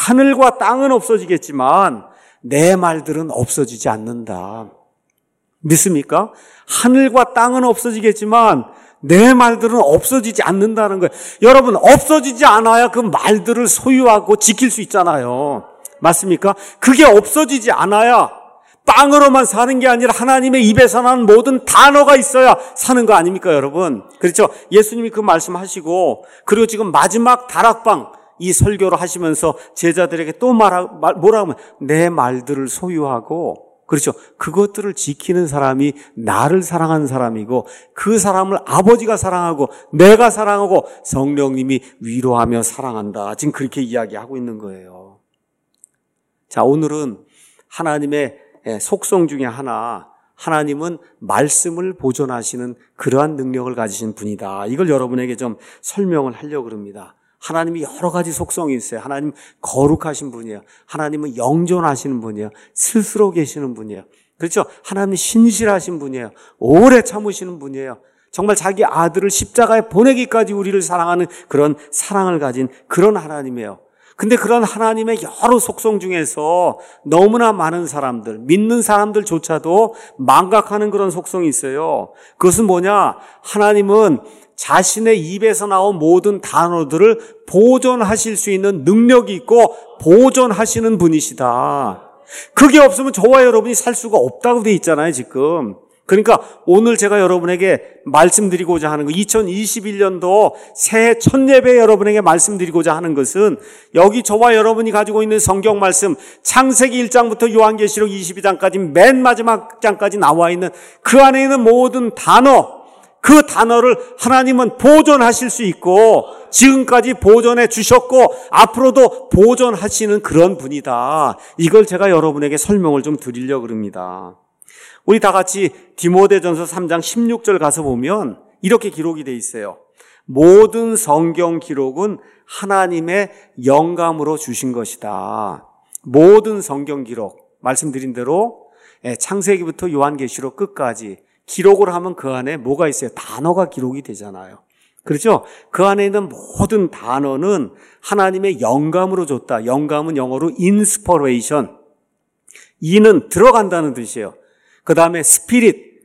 하늘과 땅은 없어지겠지만 내 말들은 없어지지 않는다. 믿습니까? 하늘과 땅은 없어지겠지만 내 말들은 없어지지 않는다는 거예요. 여러분, 없어지지 않아야 그 말들을 소유하고 지킬 수 있잖아요. 맞습니까? 그게 없어지지 않아야 빵으로만 사는 게 아니라 하나님의 입에서 나는 모든 단어가 있어야 사는 거 아닙니까, 여러분? 그렇죠? 예수님이 그 말씀하시고 그리고 지금 마지막 다락방 이 설교를 하시면서 제자들에게 또 뭐라고 하면 내 말들을 소유하고 그렇죠. 그것들을 지키는 사람이 나를 사랑하는 사람이고 그 사람을 아버지가 사랑하고 내가 사랑하고 성령님이 위로하며 사랑한다. 지금 그렇게 이야기하고 있는 거예요. 자, 오늘은 하나님의 속성 중에 하나, 하나님은 말씀을 보존하시는 그러한 능력을 가지신 분이다. 이걸 여러분에게 좀 설명을 하려고 합니다. 하나님이 여러 가지 속성이 있어요. 하나님 거룩하신 분이에요. 하나님은 영존하시는 분이에요. 스스로 계시는 분이에요. 그렇죠? 하나님은 신실하신 분이에요. 오래 참으시는 분이에요. 정말 자기 아들을 십자가에 보내기까지 우리를 사랑하는 그런 사랑을 가진 그런 하나님이에요. 근데 그런 하나님의 여러 속성 중에서 너무나 많은 사람들, 믿는 사람들조차도 망각하는 그런 속성이 있어요. 그것은 뭐냐? 하나님은 자신의 입에서 나온 모든 단어들을 보존하실 수 있는 능력이 있고 보존하시는 분이시다. 그게 없으면 저와 여러분이 살 수가 없다고 돼 있잖아요, 지금. 그러니까 오늘 제가 여러분에게 말씀드리고자 하는 거, 2021년도 새해 첫 예배 여러분에게 말씀드리고자 하는 것은 여기 저와 여러분이 가지고 있는 성경 말씀, 창세기 1장부터 요한계시록 22장까지 맨 마지막 장까지 나와 있는 그 안에 있는 모든 단어, 그 단어를 하나님은 보존하실 수 있고 지금까지 보존해 주셨고 앞으로도 보존하시는 그런 분이다. 이걸 제가 여러분에게 설명을 좀 드리려고 합니다. 우리 다 같이 디모데전서 3장 16절 가서 보면 이렇게 기록이 돼 있어요. 모든 성경 기록은 하나님의 영감으로 주신 것이다. 모든 성경 기록, 말씀드린 대로 창세기부터 요한계시록 끝까지 기록을 하면 그 안에 뭐가 있어요? 단어가 기록이 되잖아요. 그렇죠? 그 안에 있는 모든 단어는 하나님의 영감으로 줬다. 영감은 영어로 inspiration. 이는 들어간다는 뜻이에요. 그 다음에 spirit,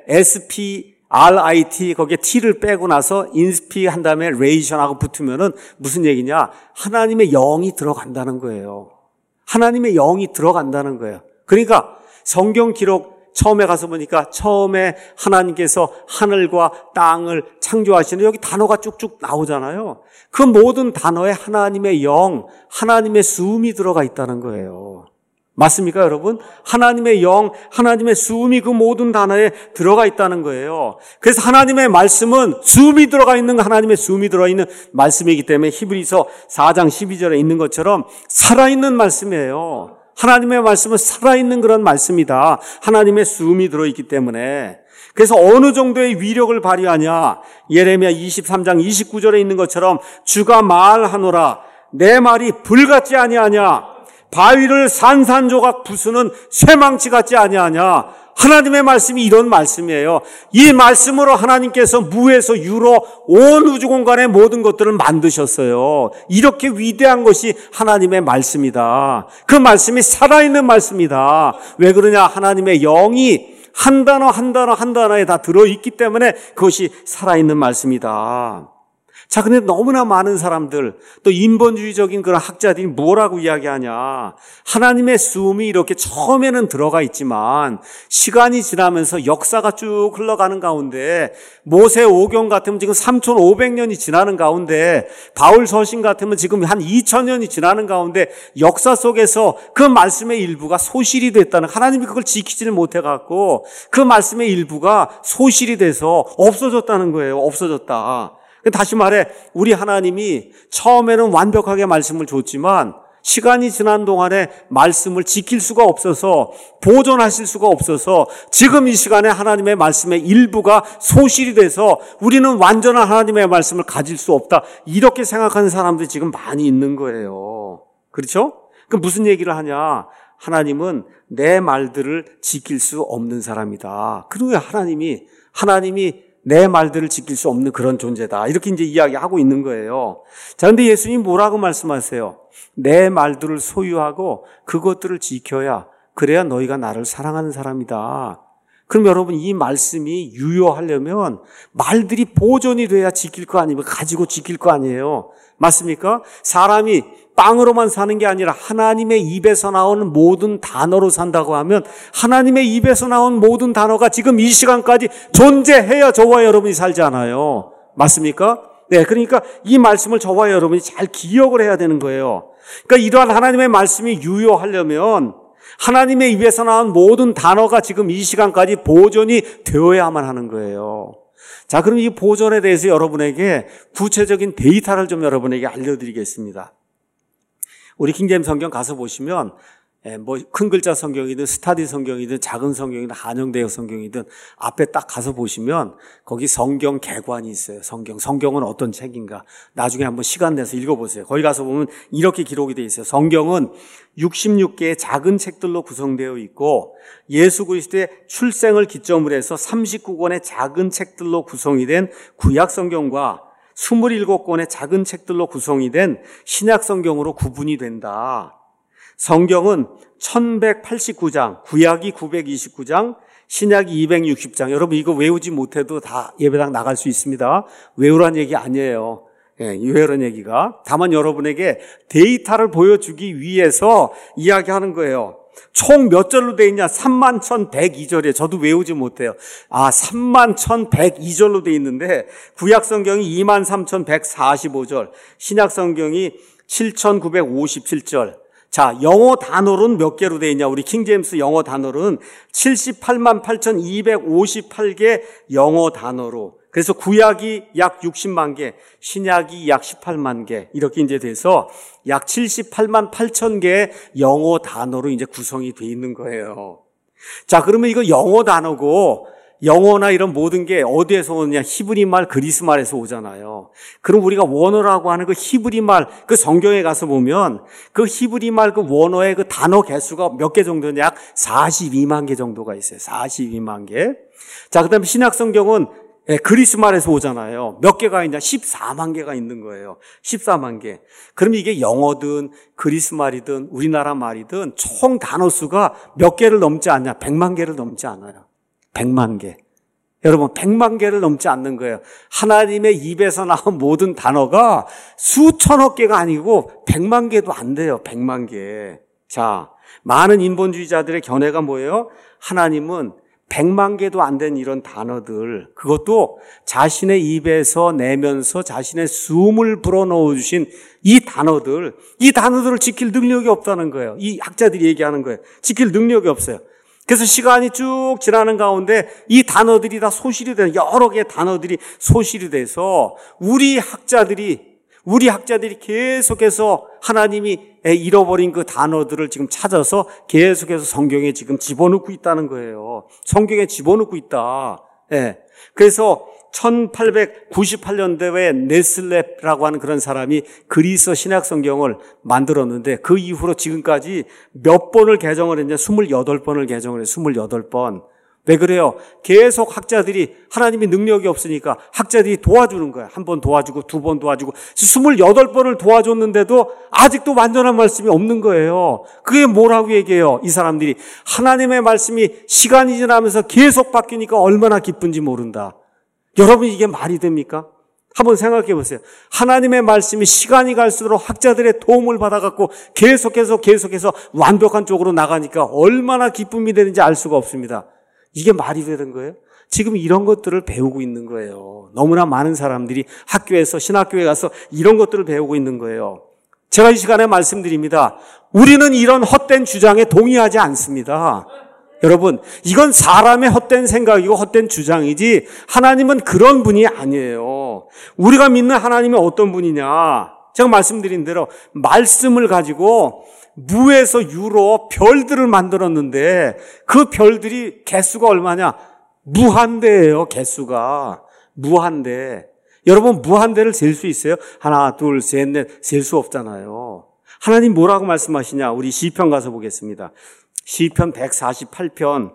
S-P-R-I-T, 거기에 T를 빼고 나서 inspi 한 다음에 ration하고 붙으면은 무슨 얘기냐? 하나님의 영이 들어간다는 거예요. 하나님의 영이 들어간다는 거예요. 그러니까 성경 기록 처음에 가서 보니까 처음에 하나님께서 하늘과 땅을 창조하시는 여기 단어가 쭉쭉 나오잖아요. 그 모든 단어에 하나님의 영, 하나님의 수음이 들어가 있다는 거예요. 맞습니까, 여러분? 하나님의 영, 하나님의 수음이 그 모든 단어에 들어가 있다는 거예요. 그래서 하나님의 말씀은 수음이 들어가 있는, 하나님의 수음이 들어가 있는 말씀이기 때문에 히브리서 4장 12절에 있는 것처럼 살아있는 말씀이에요. 하나님의 말씀은 살아있는 그런 말씀이다. 하나님의 수음이 들어있기 때문에. 그래서 어느 정도의 위력을 발휘하냐? 예레미야 23장 29절에 있는 것처럼 주가 말하노라. 내 말이 불같지 아니하냐? 바위를 산산조각 부수는 쇠망치 같지 아니하냐? 하나님의 말씀이 이런 말씀이에요. 이 말씀으로 하나님께서 무에서 유로 온 우주 공간의 모든 것들을 만드셨어요. 이렇게 위대한 것이 하나님의 말씀이다. 그 말씀이 살아있는 말씀이다. 왜 그러냐? 하나님의 영이 한 단어 한 단어 한 단어에 다 들어있기 때문에 그것이 살아있는 말씀이다. 자, 근데 너무나 많은 사람들, 또 인본주의적인 그런 학자들이 뭐라고 이야기하냐. 하나님의 수음이 이렇게 처음에는 들어가 있지만 시간이 지나면서 역사가 쭉 흘러가는 가운데 모세 오경 같으면 지금 3,500년이 지나는 가운데 바울 서신 같으면 지금 한 2,000년이 지나는 가운데 역사 속에서 그 말씀의 일부가 소실이 됐다는, 하나님이 그걸 지키지를 못해갖고 그 말씀의 일부가 소실이 돼서 없어졌다는 거예요. 없어졌다. 다시 말해 우리 하나님이 처음에는 완벽하게 말씀을 줬지만 시간이 지난 동안에 말씀을 지킬 수가 없어서 보존하실 수가 없어서 지금 이 시간에 하나님의 말씀의 일부가 소실이 돼서 우리는 완전한 하나님의 말씀을 가질 수 없다. 이렇게 생각하는 사람들이 지금 많이 있는 거예요. 그렇죠? 그럼 무슨 얘기를 하냐? 하나님은 내 말들을 지킬 수 없는 사람이다. 그리고 하나님이 내 말들을 지킬 수 없는 그런 존재다. 이렇게 이제 이야기하고 있는 거예요. 자, 근데 예수님 뭐라고 말씀하세요? 내 말들을 소유하고 그것들을 지켜야, 그래야 너희가 나를 사랑하는 사람이다. 그럼 여러분, 이 말씀이 유효하려면 말들이 보존이 돼야 지킬 거 아니면 가지고 지킬 거 아니에요. 맞습니까? 사람이 빵으로만 사는 게 아니라 하나님의 입에서 나오는 모든 단어로 산다고 하면 하나님의 입에서 나온 모든 단어가 지금 이 시간까지 존재해야 저와 여러분이 살잖아요. 맞습니까? 네, 그러니까 이 말씀을 저와 여러분이 잘 기억을 해야 되는 거예요. 그러니까 이러한 하나님의 말씀이 유효하려면 하나님의 입에서 나온 모든 단어가 지금 이 시간까지 보존이 되어야만 하는 거예요. 자, 그럼 이 보존에 대해서 여러분에게 구체적인 데이터를 좀 여러분에게 알려드리겠습니다. 우리 킹제임 성경 가서 보시면 뭐 큰 글자 성경이든 스타디 성경이든 작은 성경이든 한영대역 성경이든 앞에 딱 가서 보시면 거기 성경 개관이 있어요. 성경은 어떤 책인가 나중에 한번 시간 내서 읽어보세요. 거기 가서 보면 이렇게 기록이 되어 있어요. 성경은 66개의 작은 책들로 구성되어 있고 예수 그리스도의 출생을 기점으로 해서 39권의 작은 책들로 구성이 된 구약 성경과 27권의 작은 책들로 구성이 된 신약 성경으로 구분이 된다. 성경은 1189장, 구약이 929장, 신약이 260장. 여러분 이거 외우지 못해도 다 예배당 나갈 수 있습니다. 외우란 얘기 아니에요. 외우란 얘기가. 다만 여러분에게 데이터를 보여주기 위해서 이야기하는 거예요. 총 몇 절로 돼 있냐? 31,102절이에요. 저도 외우지 못해요. 31,102절로 돼 있는데 구약 성경이 23,145절, 신약 성경이 7,957절. 자, 영어 단어로는 몇 개로 돼 있냐? 우리 킹제임스 영어 단어로는 788,258개 영어 단어로. 그래서 구약이 약 60만 개, 신약이 약 18만 개 이렇게 이제 돼서 약 78만 8천 개의 영어 단어로 이제 구성이 돼 있는 거예요. 자, 그러면 이거 영어 단어고 영어나 이런 모든 게 어디에서 오느냐? 히브리 말, 그리스 말에서 오잖아요. 그럼 우리가 원어라고 하는 그 히브리 말, 그 성경에 가서 보면 그 히브리 말 그 원어의 그 단어 개수가 몇 개 정도냐? 약 42만 개 정도가 있어요. 42만 개. 자, 그다음에 신약 성경은 그리스 말에서 오잖아요. 몇 개가 있냐? 14만 개가 있는 거예요. 14만 개. 그럼 이게 영어든 그리스 말이든 우리나라 말이든 총 단어 수가 몇 개를 넘지 않냐? 100만 개를 넘지 않아요. 100만 개. 여러분 100만 개를 넘지 않는 거예요. 하나님의 입에서 나온 모든 단어가 수천억 개가 아니고 100만 개도 안 돼요. 100만 개. 자, 많은 인본주의자들의 견해가 뭐예요? 하나님은 100만 개도 안 된 이런 단어들, 그것도 자신의 입에서 내면서 자신의 숨을 불어넣어 주신 이 단어들을 지킬 능력이 없다는 거예요. 이 학자들이 얘기하는 거예요. 지킬 능력이 없어요. 그래서 시간이 쭉 지나는 가운데 이 단어들이 다 소실이 되는, 여러 개의 단어들이 소실이 돼서 우리 학자들이 계속해서 하나님이 잃어버린 그 단어들을 지금 찾아서 계속해서 성경에 지금 집어넣고 있다는 거예요. 성경에 집어넣고 있다. 그래서 1898년도에 네슬레라고 하는 그런 사람이 그리스 신약 성경을 만들었는데 그 이후로 지금까지 몇 번을 개정을 했냐? 28번을 개정을 해요. 28번. 왜 그래요? 계속 학자들이, 하나님이 능력이 없으니까 학자들이 도와주는 거예요. 한 번 도와주고 두 번 도와주고 28번을 도와줬는데도 아직도 완전한 말씀이 없는 거예요. 그게 뭐라고 얘기해요? 이 사람들이 하나님의 말씀이 시간이 지나면서 계속 바뀌니까 얼마나 기쁜지 모른다. 여러분 이게 말이 됩니까? 한번 생각해 보세요. 하나님의 말씀이 시간이 갈수록 학자들의 도움을 받아갖고 계속해서 완벽한 쪽으로 나가니까 얼마나 기쁨이 되는지 알 수가 없습니다. 이게 말이 되는 거예요? 지금 이런 것들을 배우고 있는 거예요. 너무나 많은 사람들이 학교에서, 신학교에 가서 이런 것들을 배우고 있는 거예요. 제가 이 시간에 말씀드립니다. 우리는 이런 헛된 주장에 동의하지 않습니다. 여러분, 이건 사람의 헛된 생각이고 헛된 주장이지 하나님은 그런 분이 아니에요. 우리가 믿는 하나님이 어떤 분이냐? 제가 말씀드린 대로 말씀을 가지고 무에서 유로 별들을 만들었는데 그 별들이 개수가 얼마냐? 무한대예요. 개수가 무한대. 여러분 무한대를 셀 수 있어요? 하나, 둘, 셋, 넷 셀 수 없잖아요. 하나님 뭐라고 말씀하시냐? 우리 시편 가서 보겠습니다. 시편 147편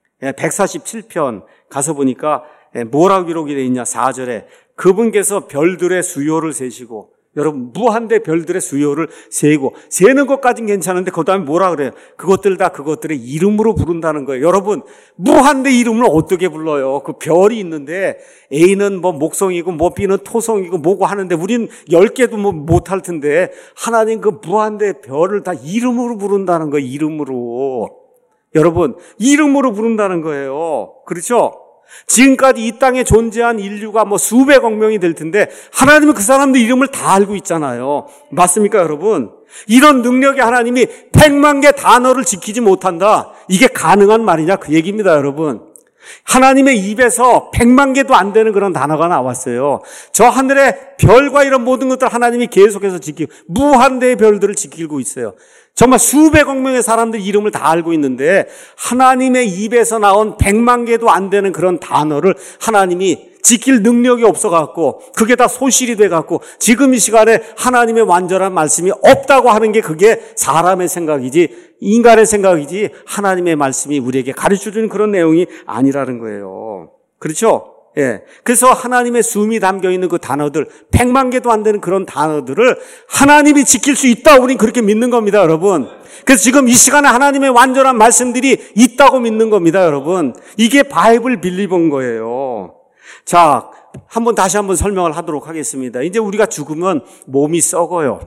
가서 보니까 뭐라고 기록이 되어 있냐? 4절에 그분께서 별들의 수요를 세시고, 여러분 무한대 별들의 수요를 세고, 세는 것까지는 괜찮은데 그 다음에 뭐라 그래요? 그것들 다 그것들의 이름으로 부른다는 거예요. 여러분 무한대 이름을 어떻게 불러요? 그 별이 있는데 A는 뭐 목성이고 뭐 B는 토성이고 뭐고 하는데 우린 10개도 뭐 못할 텐데 하나님 그 무한대 별을 다 이름으로 부른다는 거예요. 이름으로. 여러분 이름으로 부른다는 거예요. 그렇죠? 지금까지 이 땅에 존재한 인류가 뭐 수백억 명이 될 텐데 하나님은 그 사람들 이름을 다 알고 있잖아요. 맞습니까 여러분? 이런 능력의 하나님이 100만 개 단어를 지키지 못한다. 이게 가능한 말이냐 그 얘기입니다 여러분. 하나님의 입에서 100만 개도 안 되는 그런 단어가 나왔어요. 저 하늘의 별과 이런 모든 것들 하나님이 계속해서 지키고 무한대의 별들을 지키고 있어요. 정말 수백억 명의 사람들 이름을 다 알고 있는데 하나님의 입에서 나온 100만 개도 안 되는 그런 단어를 하나님이 지킬 능력이 없어갖고 그게 다 소실이 돼갖고 지금 이 시간에 하나님의 완전한 말씀이 없다고 하는 게 그게 사람의 생각이지 인간의 생각이지 하나님의 말씀이 우리에게 가르쳐주는 그런 내용이 아니라는 거예요. 그렇죠? 예. 그래서 하나님의 숨이 담겨있는 그 단어들 100만 개도 안 되는 그런 단어들을 하나님이 지킬 수 있다 우린 그렇게 믿는 겁니다, 여러분. 그래서 지금 이 시간에 하나님의 완전한 말씀들이 있다고 믿는 겁니다, 여러분. 이게 바이블 빌리버인 거예요. 자, 다시 한번 설명을 하도록 하겠습니다. 이제 우리가 죽으면 몸이 썩어요.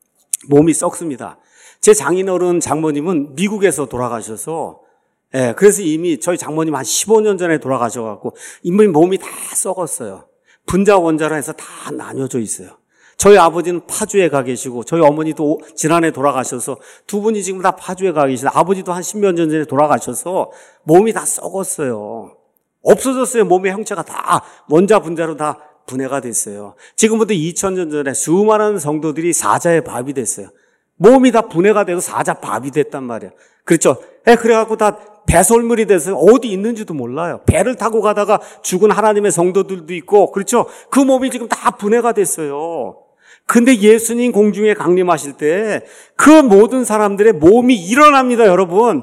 몸이 썩습니다. 제 장인어른 장모님은 미국에서 돌아가셔서 그래서 이미 저희 장모님 한 15년 전에 돌아가셔갖고 이미 몸이 다 썩었어요. 분자 원자로 해서 다 나뉘어져 있어요. 저희 아버지는 파주에 가 계시고 저희 어머니도 지난해 돌아가셔서 두 분이 지금 다 파주에 가 계시고 아버지도 한 10몇 년 전에 돌아가셔서 몸이 다 썩었어요. 없어졌어요. 몸의 형체가 다 원자 분자로 다 분해가 됐어요. 지금부터 2000년 전에 수많은 성도들이 사자의 밥이 됐어요. 몸이 다 분해가 되고 사자 밥이 됐단 말이에요. 그렇죠? 그래갖고 다 배설물이 돼서 어디 있는지도 몰라요. 배를 타고 가다가 죽은 하나님의 성도들도 있고, 그렇죠? 그 몸이 지금 다 분해가 됐어요. 근데 예수님 공중에 강림하실 때 그 모든 사람들의 몸이 일어납니다, 여러분.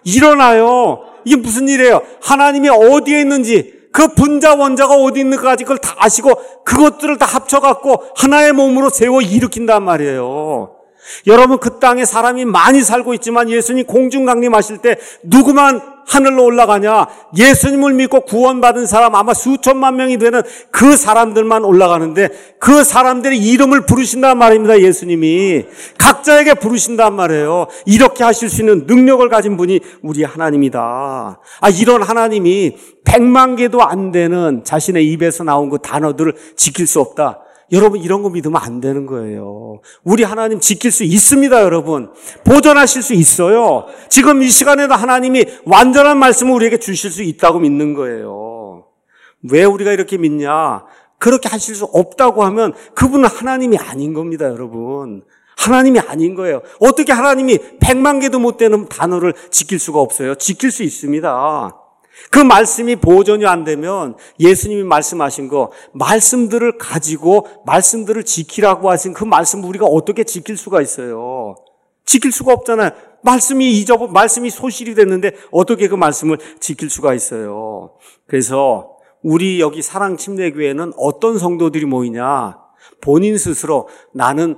일어나요. 이게 무슨 일이에요? 하나님이 어디에 있는지, 그 분자 원자가 어디 있는가까지 그걸 다 아시고 그것들을 다 합쳐갖고 하나의 몸으로 세워 일으킨단 말이에요. 여러분, 그 땅에 사람이 많이 살고 있지만 예수님 공중 강림하실 때 누구만 하늘로 올라가냐? 예수님을 믿고 구원받은 사람 아마 수천만 명이 되는 그 사람들만 올라가는데 그 사람들의 이름을 부르신단 말입니다. 예수님이 각자에게 부르신단 말이에요. 이렇게 하실 수 있는 능력을 가진 분이 우리 하나님이다. 이런 하나님이 100만 개도 안 되는 자신의 입에서 나온 그 단어들을 지킬 수 없다. 여러분, 이런 거 믿으면 안 되는 거예요. 우리 하나님 지킬 수 있습니다, 여러분. 보존하실 수 있어요. 지금 이 시간에도 하나님이 완전한 말씀을 우리에게 주실 수 있다고 믿는 거예요. 왜 우리가 이렇게 믿냐? 그렇게 하실 수 없다고 하면 그분은 하나님이 아닌 겁니다, 여러분. 하나님이 아닌 거예요. 어떻게 하나님이 100만 개도 못 되는 단어를 지킬 수가 없어요? 지킬 수 있습니다. 그 말씀이 보존이 안 되면 예수님이 말씀하신 거, 말씀들을 가지고 말씀들을 지키라고 하신 그 말씀을 우리가 어떻게 지킬 수가 있어요? 지킬 수가 없잖아요. 말씀이 소실이 됐는데 어떻게 그 말씀을 지킬 수가 있어요? 그래서 우리 여기 사랑침례교회는 어떤 성도들이 모이냐? 본인 스스로 나는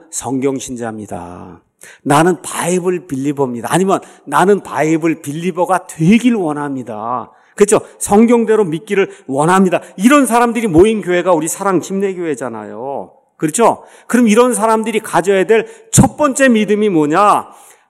성경신자입니다. 나는 바이블 빌리버입니다. 아니면 나는 바이블 빌리버가 되길 원합니다. 그렇죠? 성경대로 믿기를 원합니다. 이런 사람들이 모인 교회가 우리 사랑침례교회잖아요. 그렇죠? 그럼 이런 사람들이 가져야 될 첫 번째 믿음이 뭐냐?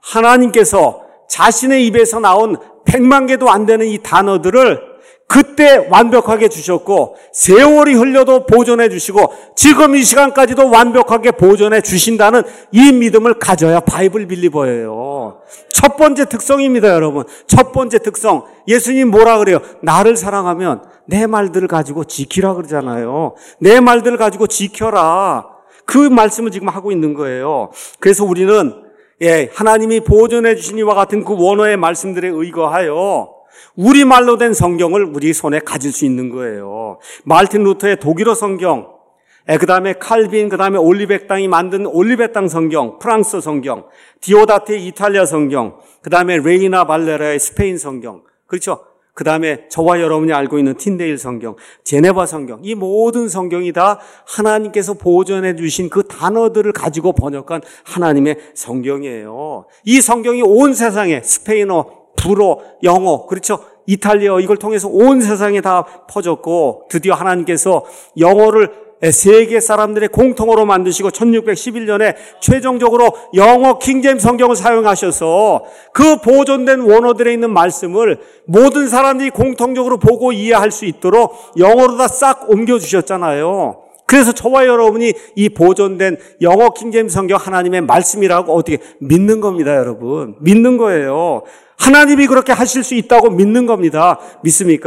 하나님께서 자신의 입에서 나온 100만 개도 안 되는 이 단어들을 그때 완벽하게 주셨고 세월이 흘려도 보존해 주시고 지금 이 시간까지도 완벽하게 보존해 주신다는 이 믿음을 가져야 바이블 빌리버예요. 첫 번째 특성입니다, 여러분. 첫 번째 특성. 예수님 뭐라 그래요? 나를 사랑하면 내 말들을 가지고 지키라 그러잖아요. 내 말들을 가지고 지켜라. 그 말씀을 지금 하고 있는 거예요. 그래서 우리는 하나님이 보존해 주신 이와 같은 그 원어의 말씀들에 의거하여 우리말로 된 성경을 우리 손에 가질 수 있는 거예요. 마르틴 루터의 독일어 성경, 그 다음에 칼빈, 그 다음에 올리베땅이 만든 올리베땅 성경, 프랑스 성경, 디오다트의 이탈리아 성경, 그 다음에 레이나 발레라의 스페인 성경, 그렇죠? 그 다음에 저와 여러분이 알고 있는 틴데일 성경, 제네바 성경, 이 모든 성경이 다 하나님께서 보존해 주신 그 단어들을 가지고 번역한 하나님의 성경이에요. 이 성경이 온 세상에 스페인어, 불어, 영어, 그렇죠? 이탈리아, 이걸 통해서 온 세상에 다 퍼졌고 드디어 하나님께서 영어를 세계 사람들의 공통어로 만드시고 1611년에 최종적으로 영어 킹제임스 성경을 사용하셔서 그 보존된 원어들에 있는 말씀을 모든 사람들이 공통적으로 보고 이해할 수 있도록 영어로 다 싹 옮겨주셨잖아요. 그래서 저와 여러분이 이 보존된 영어 킹제임스 성경 하나님의 말씀이라고 어떻게 믿는 겁니다, 여러분. 믿는 거예요. 하나님이 그렇게 하실 수 있다고 믿는 겁니다. 믿습니까?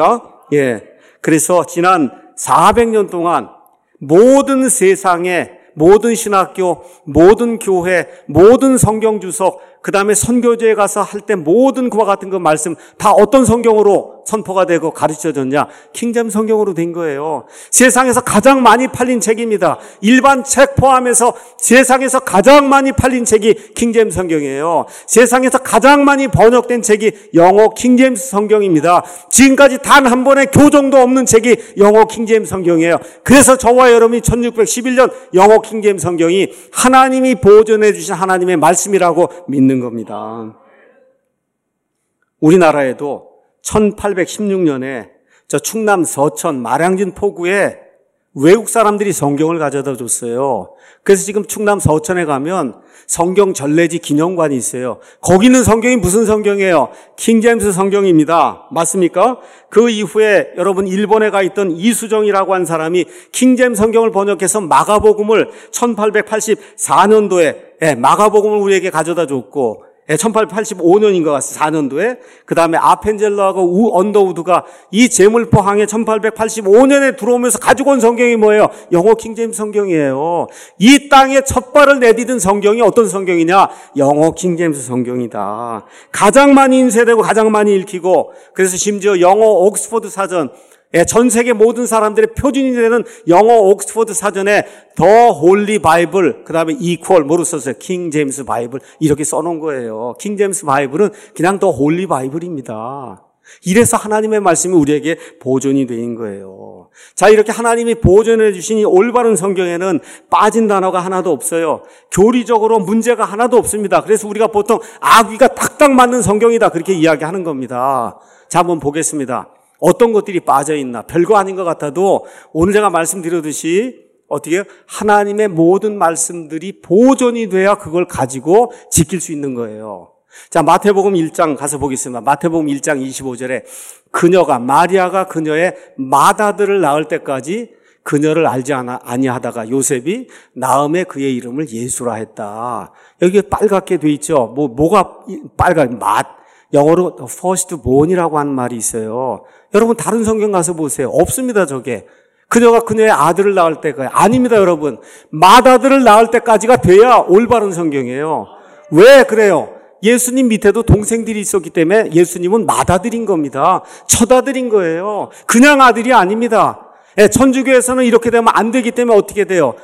그래서 지난 400년 동안 모든 세상에 모든 신학교, 모든 교회, 모든 성경 주석, 그 다음에 선교제에 가서 할 때 모든 그와 같은 그 말씀 다 어떤 성경으로 선포가 되고 가르쳐졌냐? 킹제임스 성경으로 된 거예요. 세상에서 가장 많이 팔린 책입니다. 일반 책 포함해서 세상에서 가장 많이 팔린 책이 킹제임스 성경이에요. 세상에서 가장 많이 번역된 책이 영어 킹제임스 성경입니다. 지금까지 단 한 번의 교정도 없는 책이 영어 킹제임스 성경이에요. 그래서 저와 여러분이 1611년 영어 킹제임스 성경이 하나님이 보존해 주신 하나님의 말씀이라고 믿는 겁니다. 우리나라에도 1816년에 저 충남 서천 마량진 포구에 외국 사람들이 성경을 가져다 줬어요. 그래서 지금 충남 서천에 가면 성경 전래지 기념관이 있어요. 거기는 성경이 무슨 성경이에요? 킹제임스 성경입니다. 맞습니까? 그 이후에 여러분 일본에 가 있던 이수정이라고 한 사람이 킹제임스 성경을 번역해서 마가복음을 1884년도에 마가복음을 우리에게 가져다 줬고 1885년인 것 같아요. 4년도에. 그 다음에 아펜젤러하고 언더우드가 이 제물포항에 1885년에 들어오면서 가지고 온 성경이 뭐예요? 영어 킹제임스 성경이에요. 이 땅에 첫 발을 내디딘 성경이 어떤 성경이냐? 영어 킹제임스 성경이다. 가장 많이 인쇄되고 가장 많이 읽히고, 그래서 심지어 영어 옥스퍼드 사전, 전 세계 모든 사람들의 표준이 되는 영어 옥스퍼드 사전에 더 홀리 바이블, 그 다음에 이퀄 뭐로 썼어요? 킹 제임스 바이블 이렇게 써놓은 거예요. 킹 제임스 바이블은 그냥 더 홀리 바이블입니다. 이래서 하나님의 말씀이 우리에게 보존이 되는 거예요. 자, 이렇게 하나님이 보존해 주신 이 올바른 성경에는 빠진 단어가 하나도 없어요. 교리적으로 문제가 하나도 없습니다. 그래서 우리가 보통 아귀가 딱딱 맞는 성경이다 그렇게 이야기하는 겁니다. 자, 한번 보겠습니다. 어떤 것들이 빠져있나? 별거 아닌 것 같아도 오늘 제가 말씀드렸듯이 어떻게 하나님의 모든 말씀들이 보존이 돼야 그걸 가지고 지킬 수 있는 거예요. 자, 마태복음 1장 가서 보겠습니다. 마태복음 1장 25절에 마리아가 그녀의 맏아들을 낳을 때까지 그녀를 알지 아니하다가 요셉이 낳음에 그의 이름을 예수라 했다. 여기 빨갛게 돼 있죠. 뭐가 영어로 first born이라고 하는 말이 있어요. 여러분 다른 성경 가서 보세요. 없습니다, 저게. 그녀가 그녀의 아들을 낳을 때가 아닙니다, 여러분. 맏아들을 낳을 때까지가 돼야 올바른 성경이에요. 왜 그래요? 예수님 밑에도 동생들이 있었기 때문에 예수님은 맏아들인 겁니다. 첫아들인 거예요. 그냥 아들이 아닙니다. 천주교에서는 이렇게 되면 안 되기 때문에 어떻게 돼요?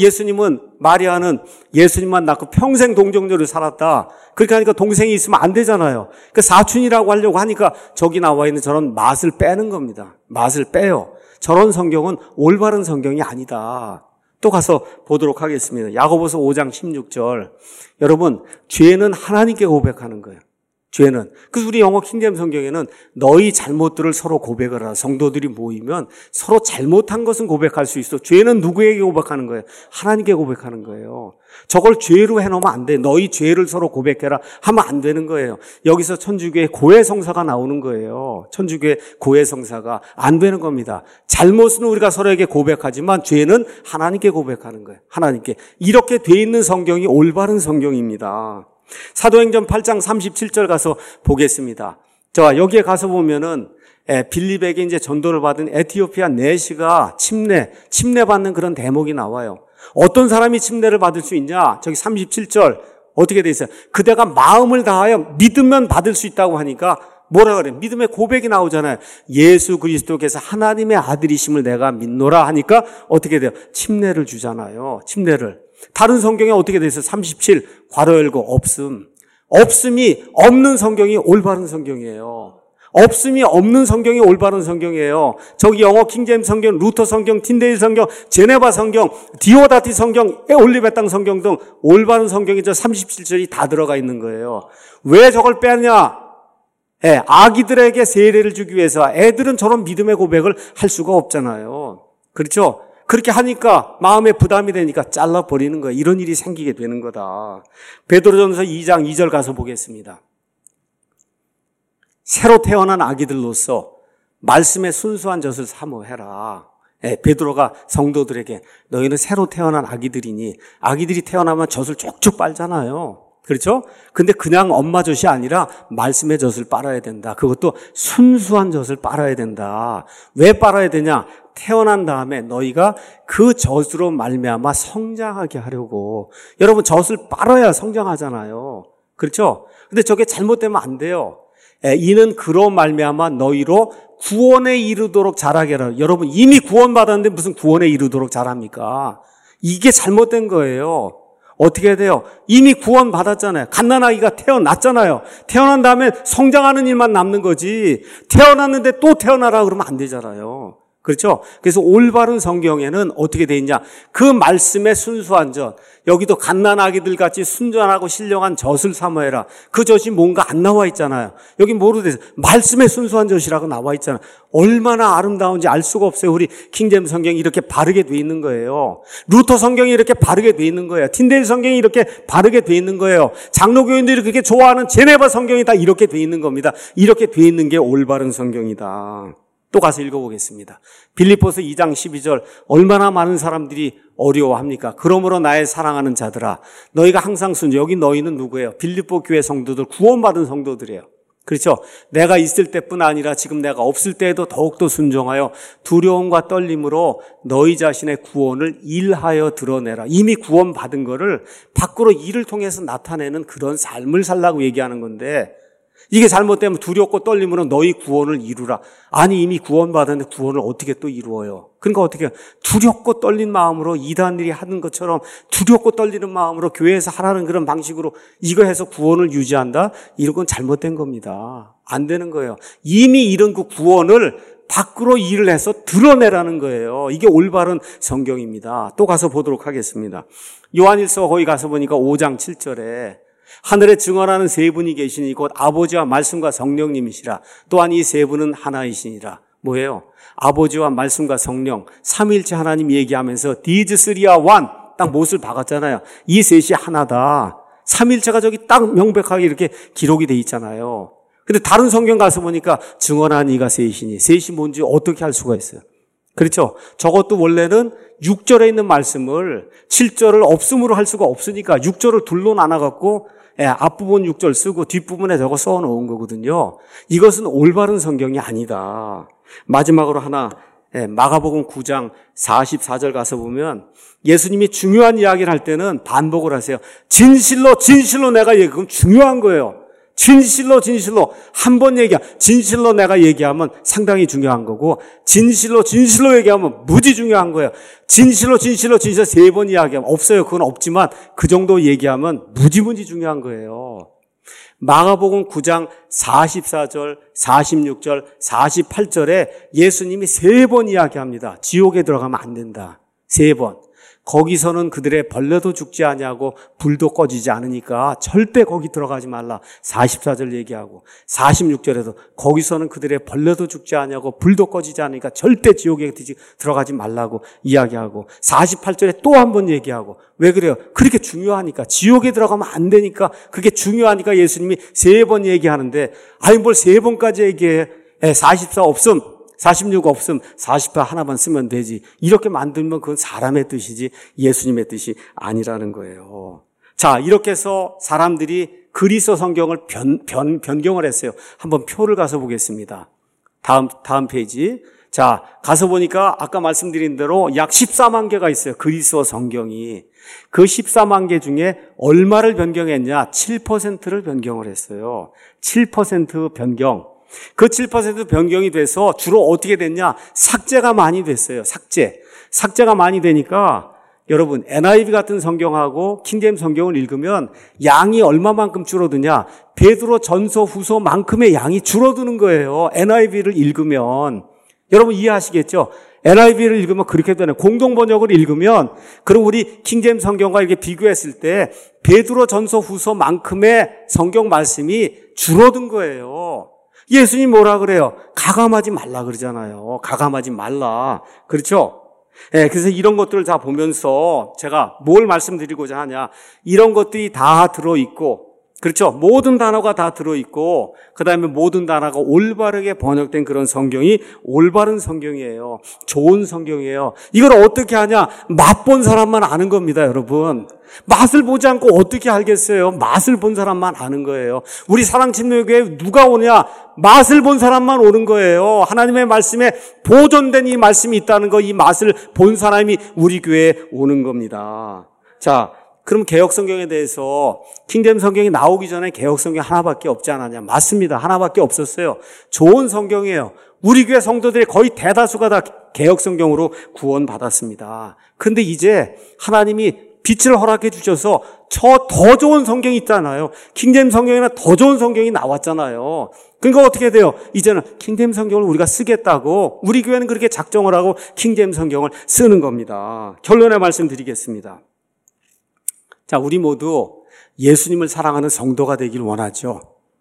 마리아는 예수님만 낳고 평생 동정녀로 살았다. 그렇게 하니까 동생이 있으면 안 되잖아요. 그 사촌이라고 하려고 하니까 저기 나와 있는 저런 맛을 빼는 겁니다. 맛을 빼요. 저런 성경은 올바른 성경이 아니다. 또 가서 보도록 하겠습니다. 야고보서 5장 16절. 여러분, 죄는 하나님께 고백하는 거예요. 죄는. 그래서 우리 영어 킹제임스 성경에는 너희 잘못들을 서로 고백을 하라. 성도들이 모이면 서로 잘못한 것은 고백할 수 있어. 죄는 누구에게 고백하는 거예요? 하나님께 고백하는 거예요. 저걸 죄로 해놓으면 안 돼. 너희 죄를 서로 고백해라 하면 안 되는 거예요. 여기서 천주교의 고해성사가 나오는 거예요. 천주교의 고해성사가 안 되는 겁니다. 잘못은 우리가 서로에게 고백하지만 죄는 하나님께 고백하는 거예요. 하나님께. 이렇게 돼 있는 성경이 올바른 성경입니다. 사도행전 8장 37절 가서 보겠습니다. 자, 여기에 가서 보면은 빌립에게 이제 전도를 받은 에티오피아 내시가 침례받는 그런 대목이 나와요. 어떤 사람이 침례를 받을 수 있냐? 저기 37절 어떻게 돼 있어요? 그대가 마음을 다하여 믿으면 받을 수 있다고 하니까 뭐라 그래요? 믿음의 고백이 나오잖아요. 예수 그리스도께서 하나님의 아들이심을 내가 믿노라 하니까 어떻게 돼요? 침례를 주잖아요. 침례를. 다른 성경에 어떻게 돼 있어요? 37 괄호 열고 없음이 없는 성경이 올바른 성경이에요. 없음이 없는 성경이 올바른 성경이에요. 저기 영어 킹제임스 성경, 루터 성경, 틴데일 성경, 제네바 성경, 디오다티 성경, 올리베 땅 성경 등 올바른 성경이 저 37절이 다 들어가 있는 거예요. 왜 저걸 빼느냐? 아기들에게 세례를 주기 위해서. 애들은 저런 믿음의 고백을 할 수가 없잖아요. 그렇죠? 그렇게 하니까 마음에 부담이 되니까 잘라버리는 거예요. 이런 일이 생기게 되는 거다. 베드로전서 2장 2절 가서 보겠습니다. 새로 태어난 아기들로서 말씀의 순수한 젖을 사모해라. 베드로가 성도들에게 너희는 새로 태어난 아기들이니 아기들이 태어나면 젖을 쭉쭉 빨잖아요. 그렇죠? 근데 그냥 엄마 젖이 아니라 말씀의 젖을 빨아야 된다. 그것도 순수한 젖을 빨아야 된다. 왜 빨아야 되냐? 태어난 다음에 너희가 그 젖으로 말미암아 성장하게 하려고. 여러분, 젖을 빨아야 성장하잖아요. 그렇죠? 근데 저게 잘못되면 안 돼요. 이는 그로 말미암아 너희로 구원에 이르도록 자라게 하라. 여러분, 이미 구원받았는데 무슨 구원에 이르도록 자랍니까? 이게 잘못된 거예요. 어떻게 해야 돼요? 이미 구원받았잖아요. 갓난아기가 태어났잖아요. 태어난 다음에 성장하는 일만 남는 거지. 태어났는데 또 태어나라 그러면 안 되잖아요. 그렇죠? 그래서 올바른 성경에는 어떻게 돼 있냐? 그 말씀의 순수한 젖, 여기도 갓난아기들 같이 순전하고 신령한 젖을 사모해라. 그 젖이 뭔가 안 나와 있잖아요. 여기 뭐로 돼 있어요? 말씀의 순수한 젖이라고 나와 있잖아요. 얼마나 아름다운지 알 수가 없어요. 우리 킹제임스 성경이 이렇게 바르게 돼 있는 거예요. 루터 성경이 이렇게 바르게 돼 있는 거예요. 틴데일 성경이 이렇게 바르게 돼 있는 거예요. 장로교인들이 그렇게 좋아하는 제네바 성경이 다 이렇게 돼 있는 겁니다. 이렇게 돼 있는 게 올바른 성경이다. 또 가서 읽어보겠습니다. 빌립보서 2장 12절, 얼마나 많은 사람들이 어려워합니까? 그러므로 나의 사랑하는 자들아, 너희가 항상 여기 너희는 누구예요? 빌립보 교회 성도들, 구원받은 성도들이에요. 그렇죠? 내가 있을 때뿐 아니라 지금 내가 없을 때에도 더욱더 순종하여 두려움과 떨림으로 너희 자신의 구원을 일하여 드러내라. 이미 구원받은 거를 밖으로 일을 통해서 나타내는 그런 삶을 살라고 얘기하는 건데, 이게 잘못되면 두렵고 떨림으로 너희 구원을 이루라. 아니, 이미 구원받았는데 구원을 어떻게 또 이루어요? 그러니까 어떻게 해요? 두렵고 떨린 마음으로 이단들이 하는 것처럼 두렵고 떨리는 마음으로 교회에서 하라는 그런 방식으로 이거 해서 구원을 유지한다? 이런 건 잘못된 겁니다. 안 되는 거예요. 이미 이런 그 구원을 밖으로 일을 해서 드러내라는 거예요. 이게 올바른 성경입니다. 또 가서 보도록 하겠습니다. 요한일서 거기 가서 보니까 5장 7절에 하늘에 증언하는 세 분이 계시니 곧 아버지와 말씀과 성령님이시라. 또한 이 세 분은 하나이시니라. 뭐예요? 아버지와 말씀과 성령, 삼위일체 하나님 얘기하면서 These three are one. 딱 못을 박았잖아요. 이 셋이 하나다. 삼위일체가 저기 딱 명백하게 이렇게 기록이 돼 있잖아요. 근데 다른 성경 가서 보니까 증언한 이가 셋이니, 셋이 뭔지 어떻게 할 수가 있어요? 그렇죠? 저것도 원래는 6절에 있는 말씀을 7절을 없음으로 할 수가 없으니까 6절을 둘로 나눠갖고 앞부분 6절 쓰고 뒷부분에 저거 써놓은 거거든요. 이것은 올바른 성경이 아니다. 마지막으로 하나, 마가복음 9장 44절 가서 보면 예수님이 중요한 이야기를 할 때는 반복을 하세요. 진실로 진실로 내가 그럼 중요한 거예요. 진실로 진실로 한 번 진실로 내가 얘기하면 상당히 중요한 거고, 진실로 진실로 얘기하면 무지 중요한 거예요. 진실로 진실로 진실 세 번 이야기하면 없어요. 그건 없지만 그 정도 얘기하면 무지 중요한 거예요. 마가복음 9장 44절, 46절, 48절에 예수님이 세 번 이야기합니다. 지옥에 들어가면 안 된다. 세 번. 거기서는 그들의 벌레도 죽지 아니하고 불도 꺼지지 않으니까 절대 거기 들어가지 말라. 44절 얘기하고 46절에도 거기서는 그들의 벌레도 죽지 아니하고 불도 꺼지지 않으니까 절대 지옥에 들어가지 말라고 이야기하고 48절에 또 한 번 얘기하고. 왜 그래요? 그렇게 중요하니까. 지옥에 들어가면 안 되니까, 그게 중요하니까 예수님이 세 번 얘기하는데, 아니 뭘 세 번까지 얘기해. 44 없음, 46 없음, 48 하나만 쓰면 되지. 이렇게 만들면 그건 사람의 뜻이지 예수님의 뜻이 아니라는 거예요. 자, 이렇게 해서 사람들이 그리스도 성경을 변경을 했어요. 한번 표를 가서 보겠습니다. 다음 페이지. 자, 가서 보니까 아까 말씀드린 대로 약 14만 개가 있어요. 그리스도 성경이. 그 14만 개 중에 얼마를 변경했냐? 7%를 변경을 했어요. 7% 변경. 그 7% 변경이 돼서 주로 어떻게 됐냐? 삭제가 많이 됐어요. 삭제가 많이 되니까 여러분, NIV 같은 성경하고 킹제임스 성경을 읽으면 양이 얼마만큼 줄어드냐? 베드로 전서 후서만큼의 양이 줄어드는 거예요. NIV를 읽으면. 여러분 이해하시겠죠? NIV를 읽으면 그렇게 되네. 공동 번역을 읽으면, 그럼 우리 킹제임스 성경과 이렇게 비교했을 때 베드로 전서 후서만큼의 성경 말씀이 줄어든 거예요. 예수님 뭐라 그래요? 가감하지 말라 그러잖아요. 가감하지 말라. 그렇죠? 그래서 이런 것들을 다 보면서 제가 뭘 말씀드리고자 하냐. 이런 것들이 다 들어있고, 그렇죠. 모든 단어가 다 들어있고 그 다음에 모든 단어가 올바르게 번역된 그런 성경이 올바른 성경이에요. 좋은 성경이에요. 이걸 어떻게 하냐? 맛본 사람만 아는 겁니다, 여러분. 맛을 보지 않고 어떻게 알겠어요? 맛을 본 사람만 아는 거예요. 우리 사랑침례교회에 누가 오냐? 맛을 본 사람만 오는 거예요. 하나님의 말씀에 보존된 이 말씀이 있다는 거, 이 맛을 본 사람이 우리 교회에 오는 겁니다. 자, 그럼 개혁성경에 대해서 킹제임스 성경이 나오기 전에 개혁성경 하나밖에 없지 않았냐? 맞습니다. 하나밖에 없었어요. 좋은 성경이에요. 우리 교회 성도들의 거의 대다수가 다 개혁성경으로 구원받았습니다. 그런데 이제 하나님이 빛을 허락해 주셔서 더 좋은 성경이 있잖아요. 킹제임스 성경이나 더 좋은 성경이 나왔잖아요. 그러니까 어떻게 돼요? 이제는 킹제임스 성경을 우리가 쓰겠다고 우리 교회는 그렇게 작정을 하고 킹제임스 성경을 쓰는 겁니다. 결론의 말씀 드리겠습니다. 자, 우리 모두 예수님을 사랑하는 성도가 되길 원하죠.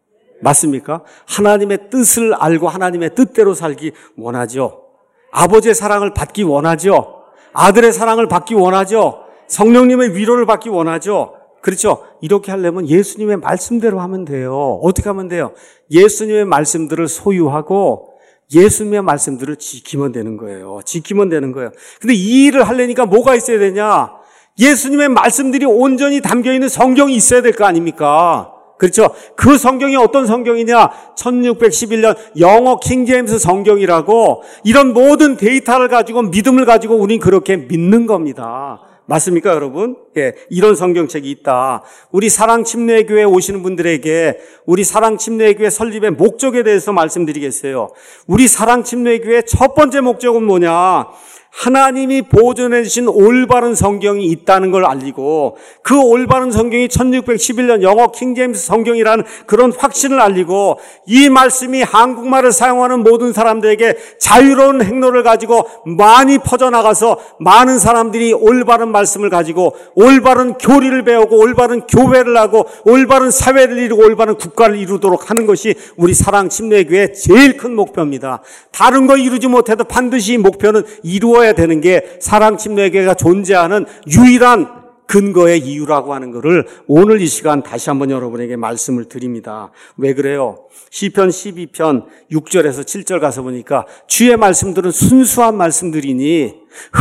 맞습니까? 하나님의 뜻을 알고 하나님의 뜻대로 살기 원하죠. 아버지의 사랑을 받기 원하죠. 아들의 사랑을 받기 원하죠. 성령님의 위로를 받기 원하죠. 그렇죠? 이렇게 하려면 예수님의 말씀대로 하면 돼요. 어떻게 하면 돼요? 예수님의 말씀들을 소유하고 예수님의 말씀들을 지키면 되는 거예요. 지키면 되는 거예요. 근데 이 일을 하려니까 뭐가 있어야 되냐? 예수님의 말씀들이 온전히 담겨있는 성경이 있어야 될 거 아닙니까? 그렇죠? 그 성경이 어떤 성경이냐? 1611년 영어 킹제임스 성경이라고 이런 모든 데이터를 가지고 믿음을 가지고 우린 그렇게 믿는 겁니다. 맞습니까, 여러분? 예, 이런 성경책이 있다. 우리 사랑침례교회 오시는 분들에게 우리 사랑침례교회 설립의 목적에 대해서 말씀드리겠어요. 우리 사랑침례교회 첫 번째 목적은 뭐냐? 하나님이 보존해 주신 올바른 성경이 있다는 걸 알리고 그 올바른 성경이 1611년 영어 킹제임스 성경이라는 그런 확신을 알리고 이 말씀이 한국말을 사용하는 모든 사람들에게 자유로운 행로를 가지고 많이 퍼져나가서 많은 사람들이 올바른 말씀을 가지고 올바른 교리를 배우고 올바른 교회를 하고 올바른 사회를 이루고 올바른 국가를 이루도록 하는 것이 우리 사랑침례교회의 제일 큰 목표입니다. 다른 거 이루지 못해도 반드시 이 목표는 이루어야 되는 게 사랑침례교회가 존재하는 유일한 근거의 이유라고 하는 것을 오늘 이 시간 다시 한번 여러분에게 말씀을 드립니다. 왜 그래요? 시편 12편 6절에서 7절 가서 보니까 주의 말씀들은 순수한 말씀들이니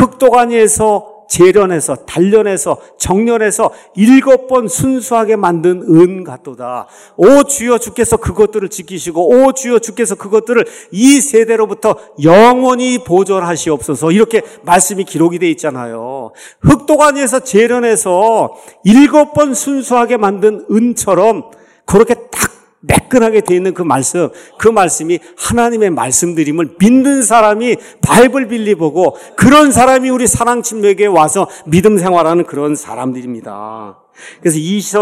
흙도가니에서 재련해서 단련해서 정련해서 7번 순수하게 만든 은 같도다. 오 주여 주께서 그것들을 지키시고 오 주여 주께서 그것들을 이 세대로부터 영원히 보존하시옵소서. 이렇게 말씀이 기록이 되어 있잖아요. 흙도가니에서 재련해서 7번 순수하게 만든 은처럼 그렇게 딱 매끈하게 되어 있는 그 말씀이 하나님의 말씀드림을 믿는 사람이 바이블 빌리버고 그런 사람이 우리 사랑침례교회에 와서 믿음 생활하는 그런 사람들입니다. 그래서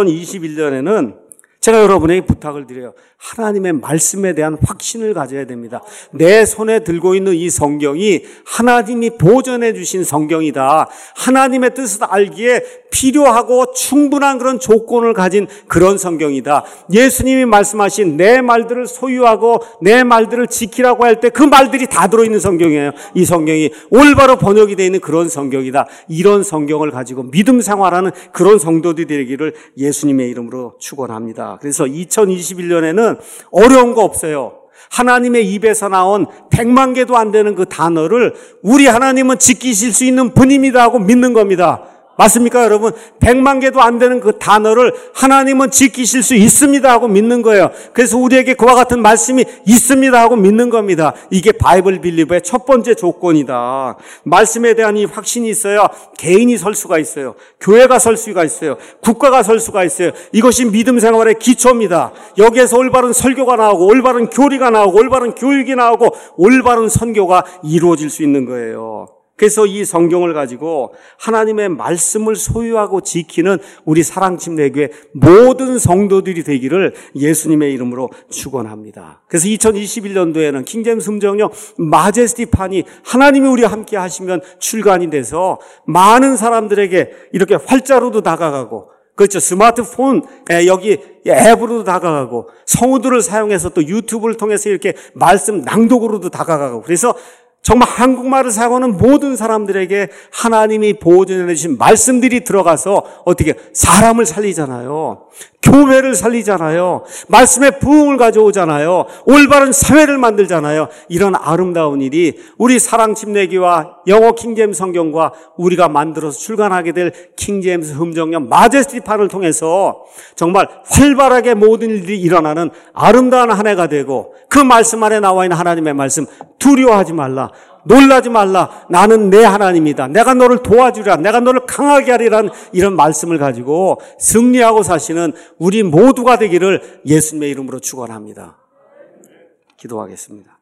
2021년에는 제가 여러분에게 부탁을 드려요. 하나님의 말씀에 대한 확신을 가져야 됩니다. 내 손에 들고 있는 이 성경이 하나님이 보존해 주신 성경이다. 하나님의 뜻을 알기에 필요하고 충분한 그런 조건을 가진 그런 성경이다. 예수님이 말씀하신 내 말들을 소유하고 내 말들을 지키라고 할 때 그 말들이 다 들어있는 성경이에요. 이 성경이 올바로 번역이 되어 있는 그런 성경이다. 이런 성경을 가지고 믿음 생활하는 그런 성도들이 되기를 예수님의 이름으로 축원합니다. 그래서 2021년에는 어려운 거 없어요. 하나님의 입에서 나온 100만 개도 안 되는 그 단어를 우리 하나님은 지키실 수 있는 분입니다 하고 믿는 겁니다. 맞습니까, 여러분? 100만 개도 안 되는 그 단어를 하나님은 지키실 수 있습니다 하고 믿는 거예요. 그래서 우리에게 그와 같은 말씀이 있습니다 하고 믿는 겁니다. 이게 바이블 빌리버의 첫 번째 조건이다. 말씀에 대한 이 확신이 있어야 개인이 설 수가 있어요. 교회가 설 수가 있어요. 국가가 설 수가 있어요. 이것이 믿음 생활의 기초입니다. 여기에서 올바른 설교가 나오고 올바른 교리가 나오고 올바른 교육이 나오고 올바른 선교가 이루어질 수 있는 거예요. 그래서 이 성경을 가지고 하나님의 말씀을 소유하고 지키는 우리 사랑침례교회 모든 성도들이 되기를 예수님의 이름으로 축원합니다. 그래서 2021년도에는 킹제임스 음정역 마제스티판이 하나님이 우리와 함께 하시면 출간이 돼서 많은 사람들에게 이렇게 활자로도 다가가고 그렇죠. 스마트폰 여기 앱으로도 다가가고 성우들을 사용해서 또 유튜브를 통해서 이렇게 말씀 낭독으로도 다가가고 그래서 정말 한국말을 사용하는 모든 사람들에게 하나님이 보존해 주신 말씀들이 들어가서 어떻게 사람을 살리잖아요. 교회를 살리잖아요. 말씀의 부흥을 가져오잖아요. 올바른 사회를 만들잖아요. 이런 아름다운 일이 우리 사랑 침례교와 영어 킹제임스 성경과 우리가 만들어서 출간하게 될 킹제임스 흠정령 마제스티판을 통해서 정말 활발하게 모든 일이 일어나는 아름다운 한 해가 되고, 그 말씀 안에 나와 있는 하나님의 말씀, 두려워하지 말라, 놀라지 말라, 나는 내 하나님이다, 내가 너를 도와주리라, 내가 너를 강하게 하리라는 이런 말씀을 가지고 승리하고 사시는 우리 모두가 되기를 예수님의 이름으로 축원합니다. 기도하겠습니다.